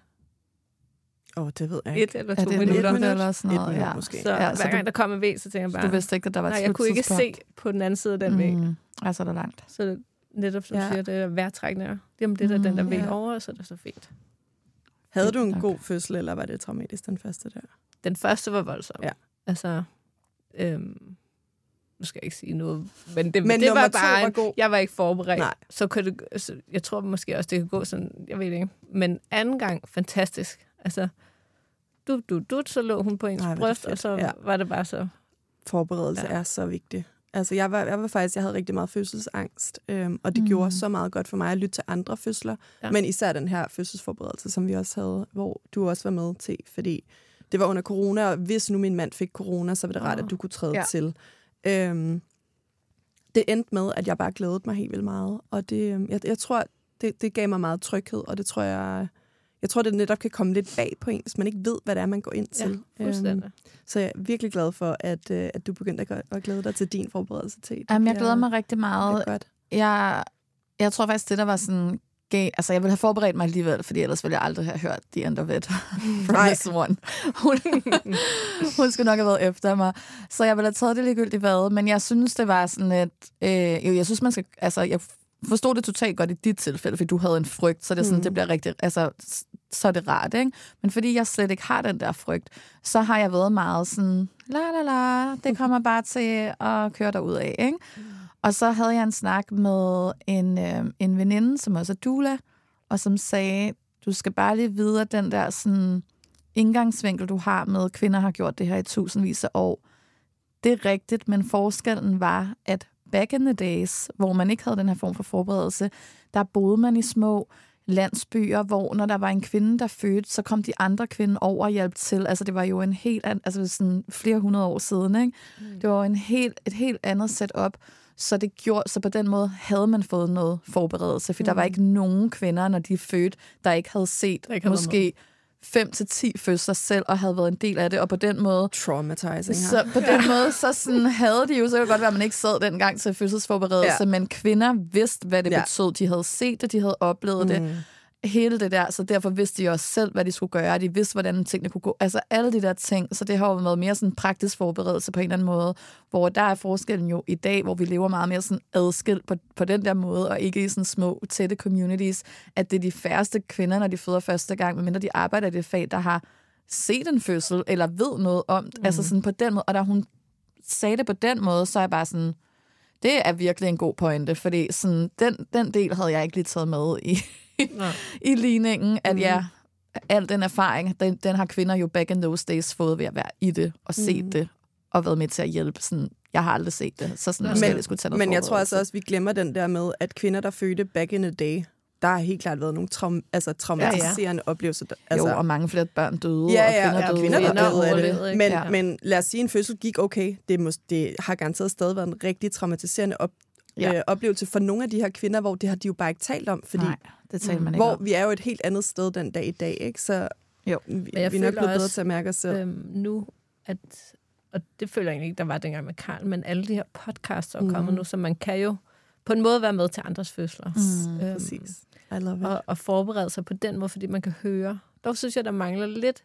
Åh, oh, det ved jeg ikke. et eller Er to det minutter. et minut eller sådan Et noget? minut Ja. måske. Så Ja, ja, så hver du- gang der kom en V, så tænkte jeg bare, Du vidste ikke, at der var et nej, jeg kunne ikke se sluttidspunkt. på den anden side af den væg. Mm. Altså, der er langt. Så det, netop som Ja. ja. siger, det er vejrtrækning. Jamen, det er Mm, den der væg ja. over, så er det så fint. Havde du en Nok. god fødsel, eller var det traumatisk, den første der? Den første var voldsom. Ja. Altså, øhm, nu skal jeg ikke sige noget, men det, Men det nummer var to bare, var en, god. jeg var ikke forberedt. Nej. Så kunne det, altså, jeg tror måske også, det kan gå sådan, jeg ved ikke. Men anden gang, fantastisk. Altså, du, du, du, så lå hun på ens Nej, hvor er det bryst, og fedt. så Ja. var det bare så, Forberedelse Ja. ja. er så vigtig. Altså, jeg var, jeg var faktisk, jeg havde rigtig meget fødselsangst, øhm, og det mm. gjorde så meget godt for mig at lytte til andre fødsler, Ja. ja. men især den her fødselsforberedelse, som vi også havde, hvor du også var med til, fordi det var under corona, og hvis nu min mand fik corona, så var det rart, Åh. at du kunne træde Ja. ja. til. Øhm, det endte med, at jeg bare glædede mig helt vildt meget, og det, øhm, jeg, jeg tror, det, det gav mig meget tryghed, og det tror jeg, jeg tror, det netop kan komme lidt bag på en, hvis man ikke ved, hvad det er, man går ind til. ja, fuldstændig. Øhm, så jeg er virkelig glad for, at, øh, at du begyndte at, gø- at glæde dig til din forberedelse til. Det Jamen, jeg bliver- glæder mig rigtig meget. Det er godt. Jeg, jeg tror faktisk, det der var sådan... Gay, altså, jeg ville have forberedt mig alligevel, fordi ellers ville jeg aldrig have hørt The End of It from Nej. this one. Hun, hun skulle nok have været efter mig. Så jeg ville have taget det ligegyldigt hvad, men jeg synes, det var sådan et... Øh, jo, jeg synes, man skal... Altså, jeg forstod det totalt godt i dit tilfælde, fordi du havde en frygt, så det, er sådan, Mm. det bliver rigtig... Altså, så er det rart, ikke? Men fordi jeg slet ikke har den der frygt, så har jeg været meget sådan... La la la, det kommer bare til at køre derud af, ikke? Og så havde jeg en snak med en, øh, en veninde, som også er doula, og som sagde, du skal bare lige vide, at den der sådan, indgangsvinkel, du har med, kvinder har gjort det her i tusindvis af år, det er rigtigt, men forskellen var, at back in the days, hvor man ikke havde den her form for forberedelse, der boede man i små landsbyer, hvor når der var en kvinde, der fødte, så kom de andre kvinder over og hjalp til. Altså det var jo en helt an, altså sådan flere hundrede år siden, ikke? Mm. Det var en helt, et helt andet setup. Så det gjorde, så på den måde havde man fået noget forberedelse, for mm. der var ikke nogen kvinder, når de fødte, der ikke havde set Der ikke havde måske fem til ti fødsler selv og havde været en del af det, og på den måde Traumatizing her. så på den måde, så sådan havde de jo, så kan det godt være, at man ikke sad dengang til fødselsforberedelse, ja. Men kvinder vidste, hvad det Ja. betød. De havde set det, de havde oplevet mm. det. Hele det der, så derfor vidste de også selv, hvad de skulle gøre. De vidste, hvordan tingene kunne gå. Altså alle de der ting, så det har jo været mere sådan praktisk forberedelse på en eller anden måde, hvor der er forskellen jo i dag, hvor vi lever meget mere sådan adskilt på, på den der måde, og ikke i sådan små, tætte communities, at det er de færreste kvinder, når de føder første gang, medmindre de arbejder i det fag, der har set en fødsel, eller ved noget om det. Mm. Altså sådan på den måde, og da hun sagde det på den måde, så er jeg bare sådan, det er virkelig en god pointe, fordi sådan, den, den del havde jeg ikke lige taget med i, i ligningen, at ja, al den erfaring, den, den har kvinder jo back in those days fået ved at være i det, og set mm. det, og været med til at hjælpe. Sådan, jeg har aldrig set det, så sådan, Men, jeg skulle tage noget men jeg tror altså forberedelse. også, vi glemmer den der med, at kvinder, der fødte back in the day, der har helt klart været nogle traum- altså, traumatiserende ja, ja. oplevelser. Der, altså, Jo, og mange flere børn døde, ja, og ja, kvinder ja, døde. kvinder, der Kvinder døde af overlevede, det. ikke? Men, Ja. men lad os sige, en fødsel gik okay. Det, må, det har garanteret stadig været en rigtig traumatiserende op- ja. øh, oplevelse for nogle af de her kvinder, hvor det har de jo bare ikke talt om, fordi Nej, det taler man ikke hvor om. vi er jo et helt andet sted den dag i dag, ikke? Så jo. vi, vi er nok blevet bedre til at mærke os selv. Øhm, nu, at, og det føler jeg egentlig ikke, der var dengang med Karl, men alle de her podcasts er mm. kommet nu, så man kan jo på en måde være med til andres fødsler. Mm, øhm, præcis. I love it. Og, og forberede sig på den måde, fordi man kan høre. Dog synes jeg, der mangler lidt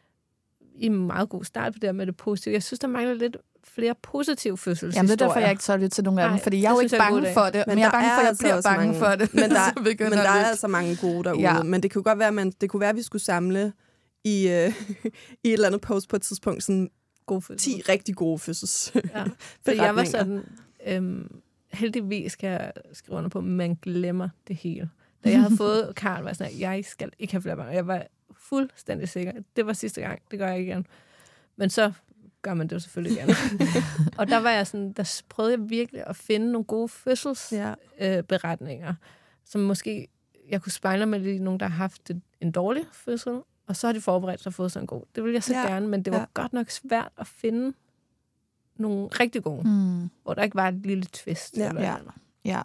i en meget god start på det her med det positive. Jeg synes, der mangler lidt flere positive fødselshistorier. Jamen, det er derfor, jeg ikke tør lytte til nogle af dem, fordi jeg er jo ikke bange for det, men jeg er bange for, at jeg bliver bange mange, for det. Men der, men der er altså mange gode derude. Ja. Men det kunne godt være, at man, det kunne være, at vi skulle samle i, øh, i et eller andet post på et tidspunkt sådan gode ti rigtig gode fødsels. Ja, for jeg var sådan, øhm, heldigvis skal jeg skrive under på, at man glemmer det hele. Da jeg havde fået Karl, var sådan, at jeg skal ikke have flere børn. Jeg var fuldstændig sikker. Det var sidste gang. Det gør jeg ikke igen. Men så gør man det jo selvfølgelig igen. Og der var jeg sådan, der prøvede jeg virkelig at finde nogle gode fødselsberetninger, ja. øh, som måske jeg kunne spejle med lige nogen, der har haft en dårlig fødsel, og så har de forberedt sig og fået sådan en god. Det ville jeg så ja. gerne, men det var ja. godt nok svært at finde nogle rigtig gode, mm. hvor der ikke var et lille twist. Ja. Eller ja. ja.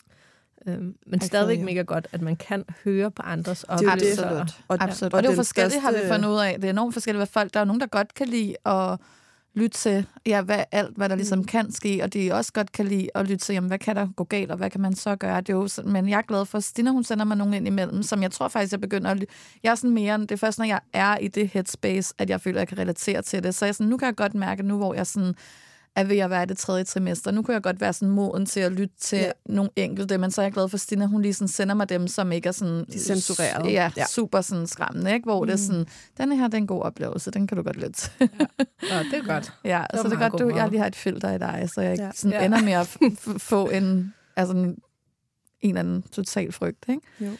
Øhm, men stadigvæk mega godt, at man kan høre på andres oplevelser. Absolut. Og, Absolut. og, og det er jo forskelligt, største... har vi fundet ud af. Det er enormt forskelligt, hvad folk... Der er nogen, der godt kan lide at lytte til ja, hvad, alt, hvad der ligesom mm. kan ske, og de også godt kan lide at lytte til, jamen, hvad kan der gå galt, og hvad kan man så gøre? Det er jo sådan, men jeg er glad for, at Stina, hun sender mig nogen ind imellem, som jeg tror faktisk, jeg begynder at lytte. Jeg er sådan mere, det er først, når jeg er i det headspace, at jeg føler, at jeg kan relatere til det. Så jeg sådan, nu kan jeg godt mærke, nu hvor jeg sådan er ved at være i det tredje trimester. Nu kunne jeg godt være sådan moden til at lytte til ja. nogle enkelte, men så er jeg glad for, at Stina, hun lige sådan sender mig dem, som ikke er sådan... De censurerede. Ja, ja, super sådan skræmmende, ikke? Hvor mm. det er sådan, denne her, det er en god oplevelse, den kan du godt lytte til. Ja. Ja, det er godt. Ja, det så det er godt, du, jeg lige har et filter i dig, så jeg ikke sådan ja. ender med at f- få en, altså en, en eller anden total frygt, ikke? Jo.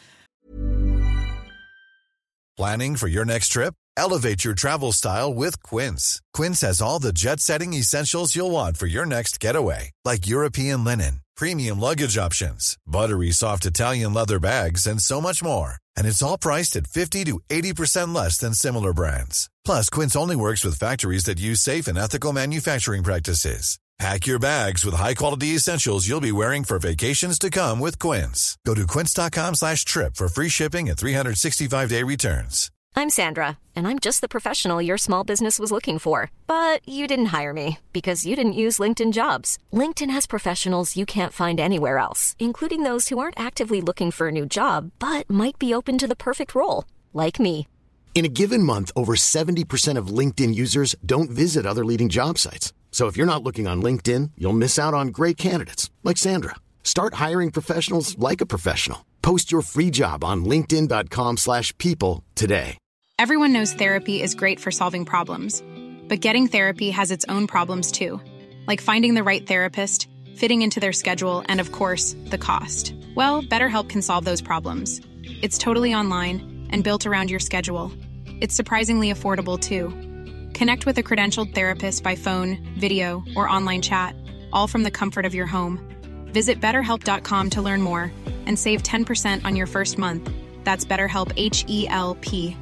Planning for your next trip? Elevate your travel style with Quince. Quince has all the jet-setting essentials you'll want for your next getaway, like European linen, premium luggage options, buttery soft Italian leather bags, and so much more. And it's all priced at fifty to eighty percent less than similar brands. Plus, Quince only works with factories that use safe and ethical manufacturing practices. Pack your bags with high-quality essentials you'll be wearing for vacations to come with Quince. Go to quince.com slash trip for free shipping and three sixty-five day returns. I'm Sandra, and I'm just the professional your small business was looking for. But you didn't hire me because you didn't use LinkedIn Jobs. LinkedIn has professionals you can't find anywhere else, including those who aren't actively looking for a new job, but might be open to the perfect role, like me. In a given month, over seventy percent of LinkedIn users don't visit other leading job sites. So if you're not looking on LinkedIn, you'll miss out on great candidates like Sandra. Start hiring professionals like a professional. Post your free job on linkedin dot com slash people today. Everyone knows therapy is great for solving problems, but getting therapy has its own problems too, like finding the right therapist, fitting into their schedule, and of course, the cost. Well, BetterHelp can solve those problems. It's totally online and built around your schedule. It's surprisingly affordable too. Connect with a credentialed therapist by phone, video, or online chat, all from the comfort of your home. Visit better help dot com to learn more and save ten percent on your first month. That's BetterHelp, H E L P.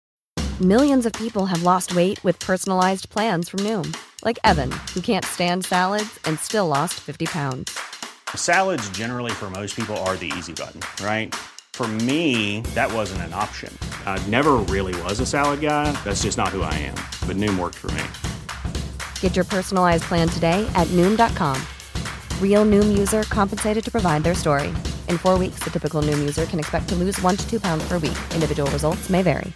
Millions of people have lost weight with personalized plans from Noom. Like Evan, who can't stand salads and still lost fifty pounds. Salads generally for most people are the easy button, right? For me, that wasn't an option. I never really was a salad guy. That's just not who I am. But Noom worked for me. Get your personalized plan today at Noom dot com. Real Noom user compensated to provide their story. In four weeks, the typical Noom user can expect to lose one to two pounds per week. Individual results may vary.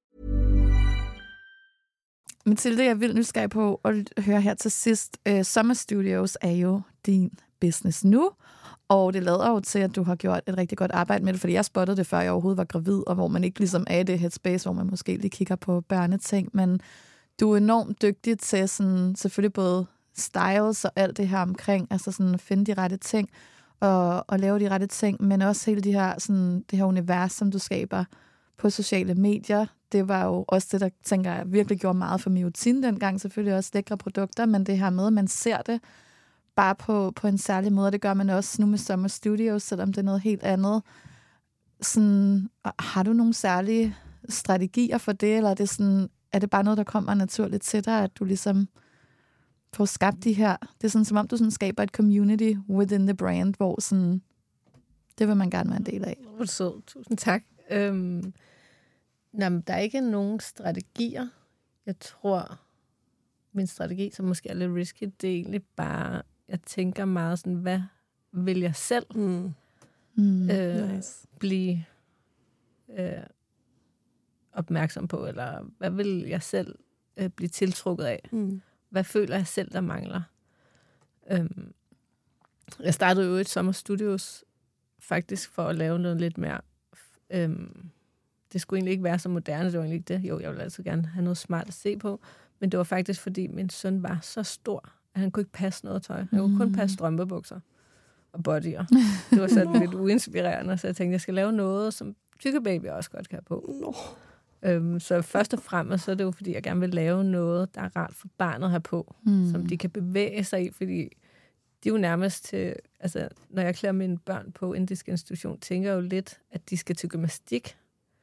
Mathilde, jeg er vildt nysgerrig på at høre her til sidst. Uh, Summer Studios er jo din business nu, og det lader jo til, at du har gjort et rigtig godt arbejde med det, fordi jeg spottede det, før jeg overhovedet var gravid, og hvor man ikke ligesom er i det headspace, hvor man måske lige kigger på børneting, men du er enormt dygtig til sådan, selvfølgelig både styles og alt det her omkring, altså sådan at finde de rette ting, og, og lave de rette ting, men også hele de her, sådan, det her univers, som du skaber på sociale medier. Det var jo også det, der, tænker jeg, virkelig gjorde meget for Miotin dengang. Selvfølgelig også lækre produkter, men det her med, at man ser det bare på, på en særlig måde. Det gør man også nu med Summer Studios, selvom det er noget helt andet. Sådan, har du nogle særlige strategier for det, eller er det, sådan, er det bare noget, der kommer naturligt til dig, at du ligesom få skabt de her... Det er sådan, som om du sådan skaber et community within the brand, hvor sådan... Det vil man gerne være en del af. Hvor så, tusind tak. Øhm, nej, der er ikke nogen strategier. Jeg tror, min strategi, som måske er lidt risky, det er egentlig bare, jeg tænker meget sådan, hvad vil jeg selv Mm. Mm. øh, Nice. blive øh, opmærksom på, eller hvad vil jeg selv øh, blive tiltrukket af? Mm. Hvad føler jeg selv, der mangler? Øhm, jeg startede jo et Summer Studios faktisk for at lave noget lidt mere... Øhm, det skulle egentlig ikke være så moderne, det var egentlig ikke det. Jo, jeg ville altid gerne have noget smart at se på, men det var faktisk, fordi min søn var så stor, at han kunne ikke passe noget tøj. Han kunne kun passe strømpebukser og bodyer. Det var sådan lidt uinspirerende, så jeg tænkte, jeg skal lave noget, som tykke baby også godt kan have på. Nå. Øhm, så først og fremmest, så er det jo, fordi jeg gerne vil lave noget, der er rart for barnet at have på, Mm. som de kan bevæge sig i, fordi de er jo nærmest til, altså, når jeg klæder mine børn på indisk institution, tænker jeg jo lidt, at de skal til gymnastik.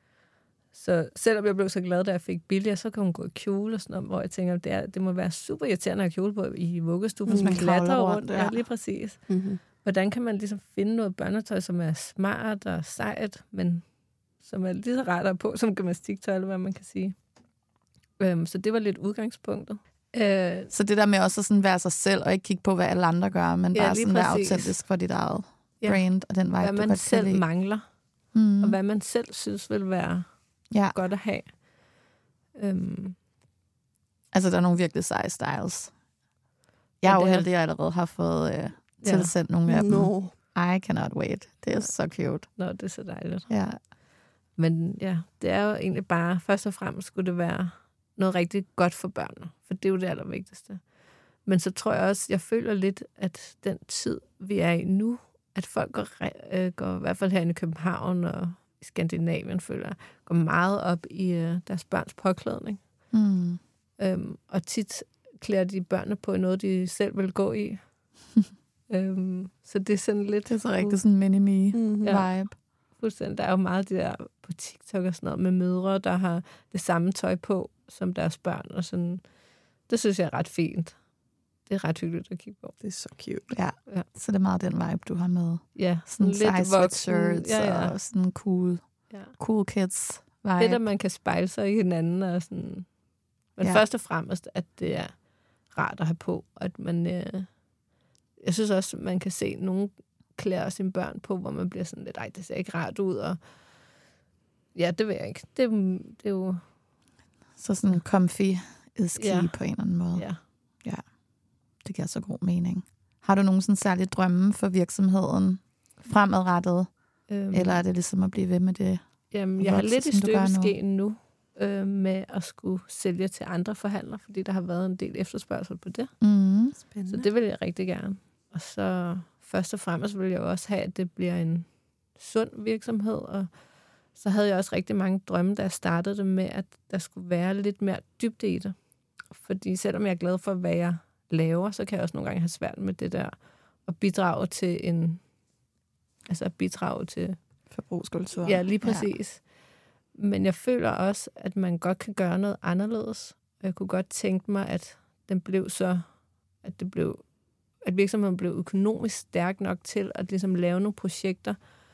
Så selvom jeg blev så glad, da jeg fik billigere, så kan hun gå i kjole og sådan noget, hvor jeg tænker, det, er, det må være super irriterende at have kjole på i vuggestue, hvis Mm, man man klatrer kravler rundt. rundt, Ja, ja. lige præcis. Mm-hmm. Hvordan kan man ligesom finde noget børnetøj, som er smart og sejt, men som er lige så rart at have på som gymnastiktøj, eller hvad man kan sige. Øhm, så det var lidt udgangspunktet. Øh, Så det der med også at sådan være sig selv, og ikke kigge på, hvad alle andre gør, men Ja, bare lige sådan være præcis. autentisk for dit eget Ja. brand, og den vibe, hvad du man godt selv kan lide. mangler, Mm. og hvad man selv synes vil være Ja, godt at have. Øhm, altså der er nogle virkelig seje styles. Jeg er Ja, jo det er- heldig, at jeg allerede har fået øh, tilsendt nogle af dem. Nå. I cannot wait. Det er så cute. Nå, det er så dejligt. Ja. Men ja, det er jo egentlig bare, først og fremmest skulle det være noget rigtig godt for børnene, for det er jo det allervigtigste. Men så tror jeg også, jeg føler lidt, at den tid, vi er i nu, at folk går, re- øh, går i hvert fald herinde i København og i Skandinavien, føler jeg, går meget op i øh, deres børns påklædning. Mm. Øhm, og tit klæder de børnene på noget, de selv vil gå i. øhm, så det er sådan lidt... Det er så rigtig sådan mini-me-vibe. Ja. Fuldstændig. Der er jo meget det der på TikTok og sådan noget med mødre, der har det samme tøj på som deres børn. Og sådan. Det synes jeg er ret fint. Det er ret hyggeligt at kigge på. Det er så cute. Ja. Ja. Så det er meget den vibe, du har med. Ja, Sådan seje voksen. sweatshirts Ja, ja. og sådan cool, Ja. cool kids vibe. Det, der man kan spejle sig i hinanden. Og sådan. Men Ja. ja. først og fremmest, at det er rart at have på. Og at man, øh, jeg synes også, man kan se nogle klæder sine børn på, hvor man bliver sådan lidt, ej, det ser ikke rart ud. Og ja, det ved jeg ikke. Det, det er jo... Så sådan comfy is key Ja. på en eller anden måde. Ja. Ja, det giver så god mening. Har du nogen sådan særlige drømme for virksomheden fremadrettet? Øhm, Eller er det ligesom at blive ved med det? Jamen, jeg har vokse, lidt i som du gør nu? støbeskeen nu, øh, med at skulle sælge til andre forhandlere, fordi der har været en del efterspørgsel på det. Mm. Spændende. Så det vil jeg rigtig gerne. Og så først og fremmest vil jeg jo også have, at det bliver en sund virksomhed, og så havde jeg også rigtig mange drømme, da jeg startede det med, at der skulle være lidt mere dybde i det. Fordi selvom jeg er glad for, hvad jeg laver, så kan jeg også nogle gange have svært med det der at bidrage til en... Altså at bidrage til... Forbrugskultur. Ja, lige præcis. Ja. Men jeg føler også, at man godt kan gøre noget anderledes. Og jeg kunne godt tænke mig, at den blev så... At, det blev, at virksomheden blev økonomisk stærk nok til at ligesom lave nogle projekter,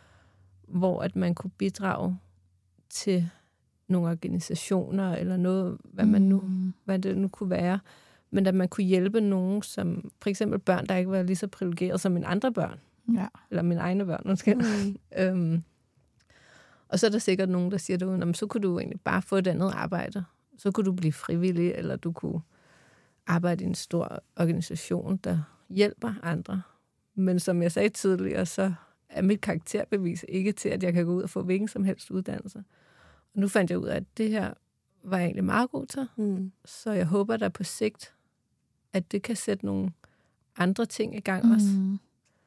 hvor at man kunne bidrage til nogle organisationer, eller noget, hvad, man nu, Mm. hvad det nu kunne være. Men at man kunne hjælpe nogen, som for eksempel børn, der ikke var lige så privilegeret som mine andre børn. Ja. Eller mine egne børn, måske. Mm. øhm, og så er der sikkert nogen, der siger derude, så kunne du egentlig bare få et andet arbejde. Så kunne du blive frivillig, eller du kunne arbejde i en stor organisation, der hjælper andre. Men som jeg sagde tidligere, så er mit karakterbevis ikke til, at jeg kan gå ud og få hvilken som helst uddannelse. Og nu fandt jeg ud af, at det her var jeg egentlig meget god til. Mm. Så jeg håber da på sigt, at det kan sætte nogle andre ting i gang også. Mm.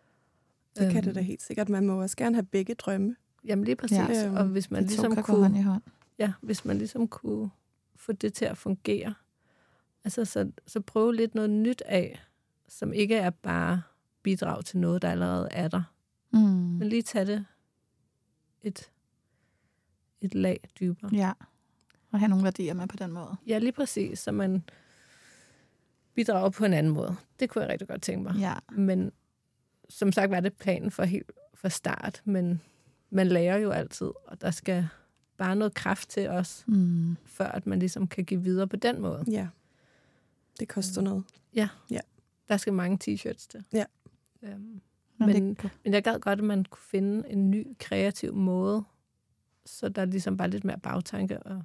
Det kan det da helt sikkert. Man må også gerne have begge drømme. Jamen lige præcis. Ja. Ja, og hvis man De to ligesom kan gå kunne, hånd i hånd. ja, hvis man ligesom kunne få det til at fungere, altså så, så prøve lidt noget nyt af, som ikke er bare bidrag til noget, der allerede er der. Mm. Men lige tage det et, et lag dybere. Ja, og have nogle værdier med på den måde. Ja, lige præcis. Så man bidrage på en anden måde. Det kunne jeg rigtig godt tænke mig. Ja. Men som sagt var det planen for helt fra start, men man lærer jo altid, og der skal bare noget kraft til os, mm. før at man ligesom kan give videre på den måde. Ja, det koster noget. Ja, ja. Der skal mange t-shirts til. Ja. Um, men, men jeg gad godt, at man kunne finde en ny, kreativ måde, så der ligesom bare lidt mere bagtanke. Og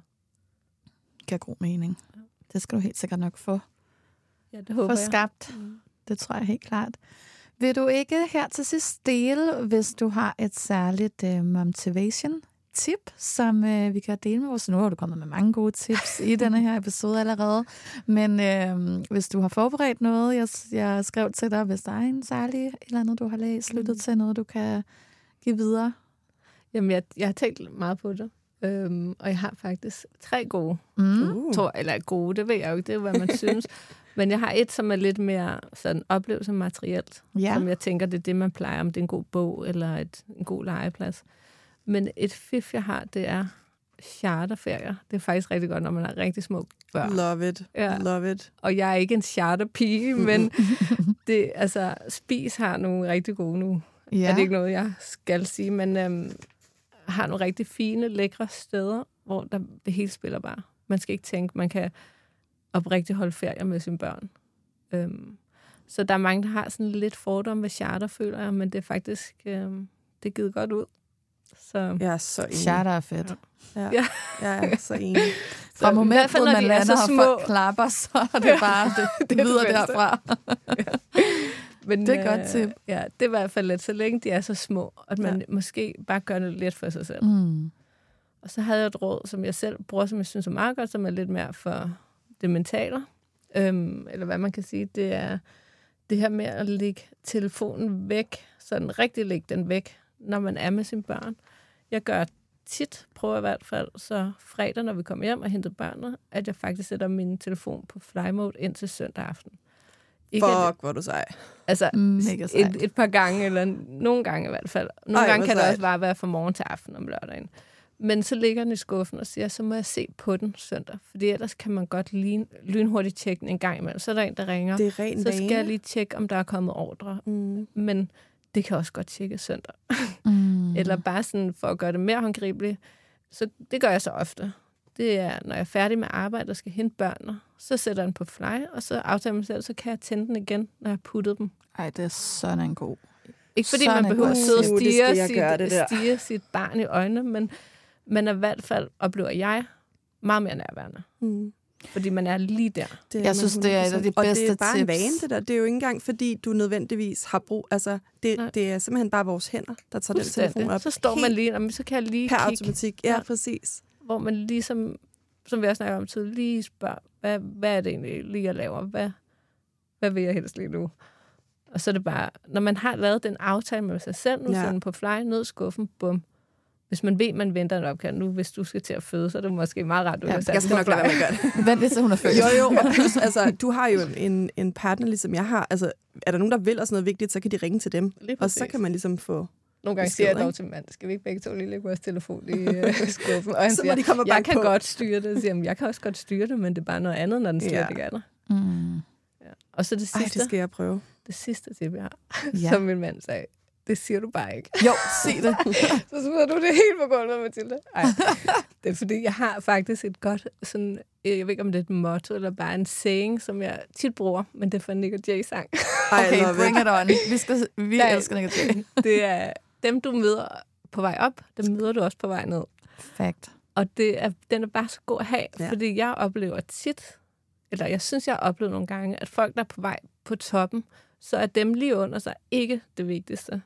giver god mening. Ja. Det skal du helt sikkert nok få. Ja, det håber få skabt. Jeg. Mm. Det tror jeg helt klart. Vil du ikke her til sidst dele, hvis du har et særligt uh, motivation-tip, som uh, vi kan dele med vores... Nu har du kommet med mange gode tips i denne her episode allerede, men uh, hvis du har forberedt noget, jeg, jeg skrev til dig, hvis der er en særlig eller andet, du har læst, lyttet mm. til noget, du kan give videre. Jamen, jeg, jeg har tænkt meget på det. Øhm, og jeg har faktisk tre gode. Mm. Tror, eller gode, det ved jeg jo ikke, det er hvad man synes. Men jeg har et, som er lidt mere sådan oplevelse materielt. Ja. Som jeg tænker, det er det, man plejer, om det er en god bog eller et, en god legeplads. Men et fif, jeg har, det er charterferier. Det er faktisk rigtig godt, når man har rigtig små børn. Love it. Ja. Love it. Og jeg er ikke en charterpige, men det, altså, Spis har nogle rigtig gode nu. Ja. Er det ikke noget, jeg skal sige, men øhm, har nogle rigtig fine, lækre steder, hvor der, det hele spiller bare. Man skal ikke tænke, man kan oprigtigt holde ferier med sine børn. Øhm, så der er mange, der har sådan lidt fordom ved charter, føler jeg, men det er faktisk, øhm, det er givet godt ud. Så. Jeg er så enig. Charter er fedt. Ja, ja. Jeg er så enig. Fra så, momentet, hvor man lander og folk klapper, så er det bare, det, det videre derfra. Ja. Men, det er godt tip. Øh, ja, det er i hvert fald lidt, så længe de er så små, at man ja. måske bare gør det lidt for sig selv. Mm. Og så havde jeg et råd, som jeg selv bruger, som jeg synes er meget godt, som er lidt mere for det mentale. Øhm, eller hvad man kan sige, det er det her med at lægge telefonen væk, sådan rigtig lægge den væk, når man er med sine børn. Jeg gør tit, prøver i hvert fald, så fredag, når vi kommer hjem og henter børnene, at jeg faktisk sætter min telefon på fly mode indtil søndag aften. Ikke Fuck, hvor du sej. Altså, et, et par gange, eller nogle gange i hvert fald. Nogle Ej, gange kan det også bare være fra morgen til aften om lørdagen. Men så ligger den i skuffen og siger, så må jeg se på den søndag. Fordi ellers kan man godt lyn, lynhurtigt tjekke den en gang imellem. Så er der en, der ringer. Det er ren så skal jeg lige tjekke, om der er kommet ordre. Mm. Men det kan også godt tjekke søndag. Mm. Eller bare sådan, for at gøre det mere håndgribeligt. Så det gør jeg så ofte. Det er, når jeg er færdig med arbejde og skal hente børnene, så sætter jeg den på fly, og så aftaler mig selv, så kan jeg tænde den igen, når jeg har puttet dem. Ej, det er sådan en god. Ikke fordi sådan man behøver at sidde og stige, sit, stige sit barn i øjnene, men man er i hvert fald, oplever jeg, meget mere nærværende. Mm. Fordi man er lige der. Det er jeg synes, det er et af de bedste tips. Og det er bare tips. En vane, det der. Det er jo ikke engang, fordi du nødvendigvis har brug. Altså, det, det er simpelthen bare vores hænder, der tager den telefon op. Så står man lige, og så kan jeg lige per kigge. automatik, ja, ja, præcis. Hvor man ligesom, som vi også snakker om tid, lige spørger, hvad, hvad er det egentlig lige, jeg laver? Hvad, hvad vil jeg helst lige nu? Og så er det bare, når man har lavet den aftale med sig selv, nu ja. Sådan på fly, ned skuffen, bum. Hvis man ved, man venter en opkald nu, hvis du skal til at føde, så er det måske meget rart, du ja, har sat jeg skal nok lade være med at gøre det. Vent lidt, så hun er født. Jo, jo, og plus, altså, du har jo en, en partner, ligesom jeg har. Altså, er der nogen, der vil os noget vigtigt, så kan de ringe til dem. Og så kan man ligesom få... Nogle gange siger jeg dog til mand, skal vi ikke begge to lige lægge vores telefon i uh, skuffen? Og han så siger, de komme jeg kan på. godt styre det. Siger, jeg kan også godt styre det, men det er bare noget andet, når den slet ja. Ikke er der. Mm. Ja. Og så det sidste... Ej, det skal jeg prøve. Det sidste tip, jeg har, ja. Som min mand sagde, det siger du bare ikke. Jo, sig det. Så smider du det helt på gulvet, Mathilde. Ej, det er fordi, jeg har faktisk et godt, sådan, jeg ved ikke om det er et motto, eller bare en saying, som jeg tit bruger, men det er fra Nick og Jay-sang. Okay, bring it on. Vi, skal, vi Nej, elsker Nick og Jay. Det er dem, du møder på vej op, dem møder du også på vej ned. Fact. Og det er, den er bare så god at have, ja. Fordi jeg oplever tit, eller jeg synes, jeg har oplevet nogle gange, at folk, der er på vej på toppen, så er dem lige under sig ikke det vigtigste.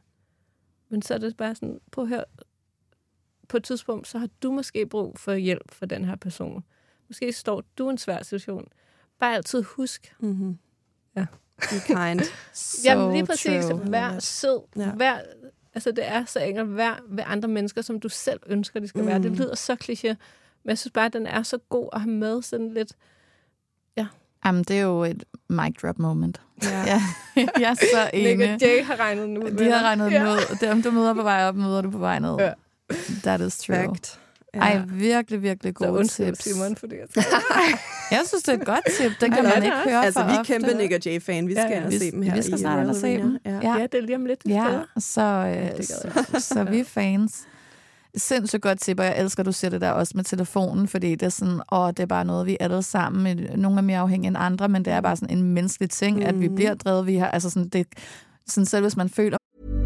Men så er det bare sådan, på her, på et tidspunkt, så har du måske brug for hjælp for den her person. Måske står du i en svær situation. Bare altid husk. Mm-hmm. Ja. Be kind. So Jamen lige præcis. True. Vær sød. Ja. Vær, altså det er så enkelt. Vær ved andre mennesker, som du selv ønsker, de skal mm. være. Det lyder så kliché. Men jeg synes bare, at den er så god at have med sådan lidt... Ja. Jamen, det er jo et mic drop moment. Ja. Ja. Jeg er så enig. Nick og Jay har regnet den ud. De har regnet den ja. ud. Dem, du møder på vej op, møder du på vej ned. Ja. That is true. Fact. Ja. Ej, virkelig, virkelig gode tips. Så undskyld, Simon, fordi jeg Jeg synes, det er et godt tip. Den kan man ikke høre altså, for vi er ofte. kæmpe Nick og Jay-fan. Vi skal ja, ja. se dem her. Vi skal snart se dem. Ja. ja, det er lige om lidt. Ja, så, øh, så, så vi er fans. Sindssygt godt tip, og jeg elsker, at du siger det der også med telefonen, fordi det er sådan, åh, det er bare noget, vi alle sammen, nogle er mere afhængige end andre, men det er bare sådan en menneskelig ting, mm. at vi bliver drevet, vi har, altså sådan, det, sådan selv hvis man føler.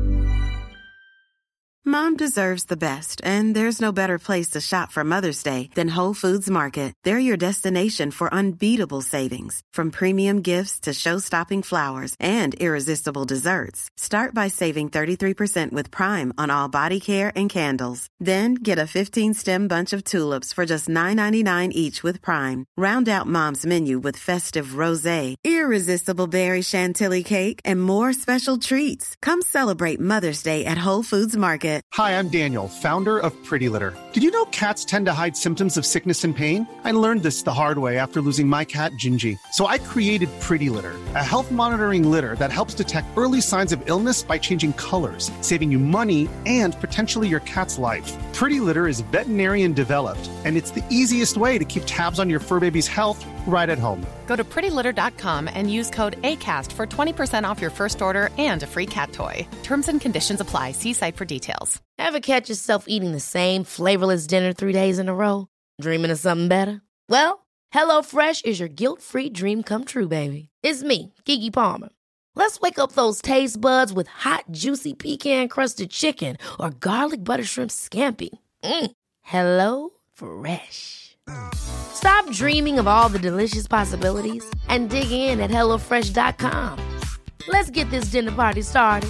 Mom deserves the best, and there's no better place to shop for Mother's Day than Whole Foods Market. They're your destination for unbeatable savings, from premium gifts to show-stopping flowers and irresistible desserts. Start by saving thirty-three percent with Prime on all body care and candles. Then get a fifteen-stem bunch of tulips for just nine ninety-nine each with Prime. Round out Mom's menu with festive rosé, irresistible berry chantilly cake, and more special treats. Come celebrate Mother's Day at Whole Foods Market. Hi, I'm Daniel, founder of Pretty Litter. Did you know cats tend to hide symptoms of sickness and pain? I learned this the hard way after losing my cat, Gingy. So I created Pretty Litter, a health monitoring litter that helps detect early signs of illness by changing colors, saving you money and potentially your cat's life. Pretty Litter is veterinarian developed, and it's the easiest way to keep tabs on your fur baby's health right at home. Go to pretty litter dot com and use code ACAST for twenty percent off your first order and a free cat toy. Terms and conditions apply. See site for details. Ever catch yourself eating the same flavorless dinner three days in a row? Dreaming of something better? Well, HelloFresh is your guilt-free dream come true, baby. It's me, Keke Palmer. Let's wake up those taste buds with hot, juicy pecan-crusted chicken or garlic butter shrimp scampi. Mm. Hello Fresh. Stop dreaming of all the delicious possibilities and dig in at hello fresh dot com. Let's get this dinner party started.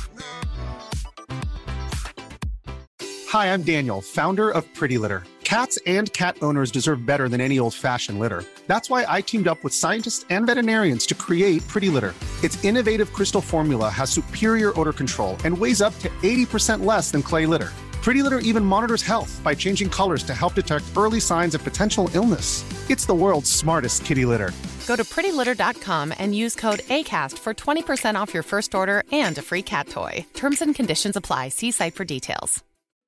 Hi, I'm Daniel, founder of Pretty Litter. Cats and cat owners deserve better than any old-fashioned litter. That's why I teamed up with scientists and veterinarians to create Pretty Litter. Its innovative crystal formula has superior odor control and weighs up to eighty percent less than clay litter. Pretty Litter even monitors health by changing colors to help detect early signs of potential illness. It's the world's smartest kitty litter. Go to pretty litter dot com and use code ACAST for twenty percent off your first order and a free cat toy. Terms and conditions apply. See site for details.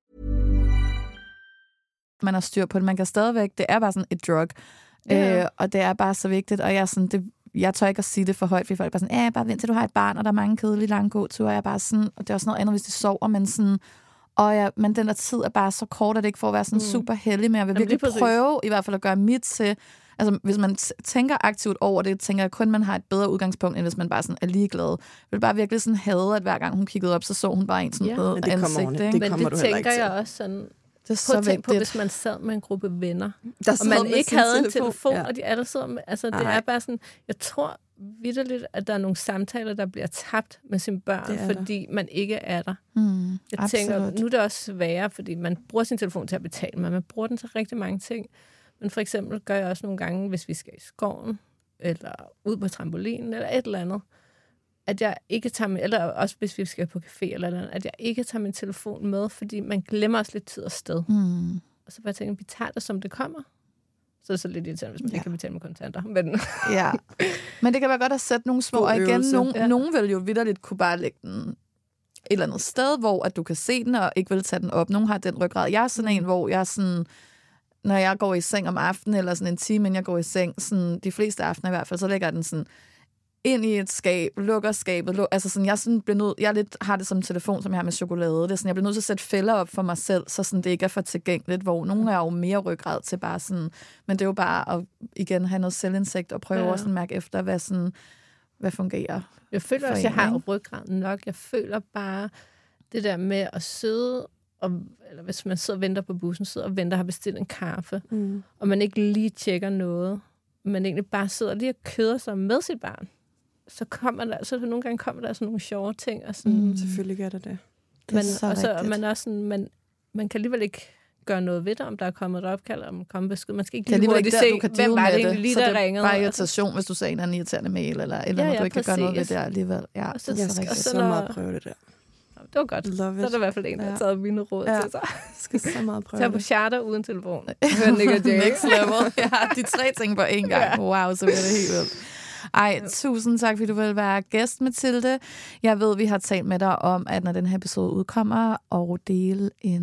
Man har styr på det. Man kan stadigvæk, det er bare sådan et drug. Yeah. Øh, og det er bare så vigtigt, og jeg er sådan, det, jeg tør ikke at sige det for højt, fordi folk er bare sådan, ja, bare vent til du har et barn, og der er mange kedelige lange gåture, og jeg er bare sådan, og det er også noget andet, hvis de sover, men sådan, og ja, men den der tid er bare så kort, at det ikke får at være sådan mm. super heldig, men jeg vil Jamen, virkelig prøve, i hvert fald at gøre mit til, altså hvis man t- tænker aktivt over det, tænker jeg kun, man har et bedre udgangspunkt, end hvis man bare sådan er ligeglad. Jeg vil bare virkelig sådan have, at hver gang hun kiggede op, så så hun bare en sådan ja, øh, det ansigt. Kommer, ikke? det men det tænker jeg til. også sådan, det er så tænk på, hvis man sad med en gruppe venner, der og man ikke havde telefon. en telefon, ja. og de alle sidder med, altså det Ej. er bare sådan, jeg tror vitterligt, at der er nogle samtaler, der bliver tabt med sine børn, fordi der. man ikke er der. Mm, jeg absolut. tænker, nu er det også sværere, fordi man bruger sin telefon til at betale, men man bruger den til rigtig mange ting. Men for eksempel gør jeg også nogle gange, hvis vi skal i skoven, eller ud på trampolinen, eller et eller andet, at jeg ikke tager min, eller også hvis vi skal på café eller noget, at jeg ikke tager min telefon med, fordi man glemmer også lidt tid og sted. Mm. Og så var jeg tænkt, vi tager det, som det kommer. Så er det så lidt irriterende, hvis man ja. ikke kan betale med kontanter. Men ja, men det kan være godt at sætte nogle små, og igen, nogen, ja. nogen vil jo vitterligt kunne bare lægge den et eller andet sted, hvor at du kan se den, og ikke vil tage den op. Nogen har den ryggrad. Jeg er sådan en, hvor jeg sådan, når jeg går i seng om aftenen, eller sådan en time, inden jeg går i seng, sådan, de fleste aftener i hvert fald, så lægger jeg den sådan ind i et skab, lukker skabet, luk, altså sådan, jeg sådan bliver nødt, jeg lidt har det som telefon, som jeg har med chokolade, det er sådan, jeg bliver nødt til at sætte fælder op for mig selv, så sådan, det ikke er for tilgængeligt, hvor nogle er jo mere ryggrad til bare sådan, men det er jo bare at igen have noget selvindsigt og prøve ja. også at mærke efter, hvad sådan, hvad fungerer. Jeg føler også, at jeg har ryggraden nok, jeg føler bare det der med at sidde, og, eller hvis man sidder og venter på bussen, sidder og venter og har bestilt en kaffe, mm. og man ikke lige tjekker noget, men egentlig bare sidder lige og køder sig med sit barn, så kommer der, så der nogle gange kommer der sådan nogle sjove ting. Og sådan, mm, selvfølgelig gør der det. det man, så og så, man, også sådan, man, man kan alligevel ikke gøre noget ved det, om der er kommet et opkald, om der kommer besked. Man skal ikke lige hurtigt se, hvem var det egentlig lige, der ringede. Så det er bare irritation, hvis du ser en eller anden irriterende mail, eller et eller andet, ja, ja, du ikke præcis. kan gøre noget ved det alligevel. Ja, og så, det er så, rigtigt. så meget at prøve det der. Det var godt. Så er der i hvert fald en, der har taget mine råd ja. til sig. Jeg skal så meget prøve Tag på charter uden telefon. Hør Nick og Jay. Next level. Ja, de tre ting på én gang. Wow, så bliver det helt vildt. Ej, tusind tak, fordi du vil være gæst, Mathilde. Jeg ved, vi har talt med dig om, at når den her episode udkommer, og dele en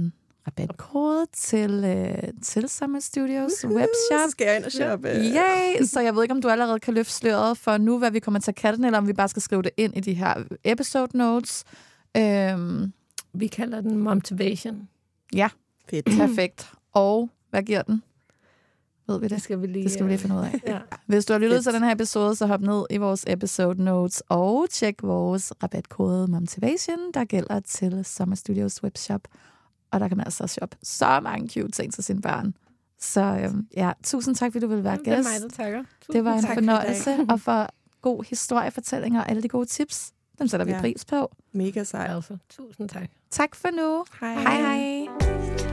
rabatkode til, øh, til Summer Studios webshop. Så skal jeg ind og shoppe. Yay! Så jeg ved ikke, om du allerede kan løfte sløret for nu, hvad vi kommer til at kalde den, eller om vi bare skal skrive det ind i de her episode notes. Øhm, vi kalder den Motivation. Ja, fedt. Perfekt. Og hvad giver den? Ved vi det? Det skal vi lige, det skal vi lige finde ud af. Ja. Hvis du har lyttet til den her episode, så hop ned i vores episode notes og tjek vores rabatkode Motivation, der gælder til Summer Studios webshop. Og der kan man altså shoppe så mange cute ting til sine børn. Så øhm, ja, tusind tak, fordi du ville være Jamen, gæst. Det er mig, der takker. Tusind det var en tak fornøjelse, og for god historiefortælling og alle de gode tips. Dem sætter vi ja. pris på. Mega sejt. Altså, tusind tak. Tak for nu. Hej. Hej, hej.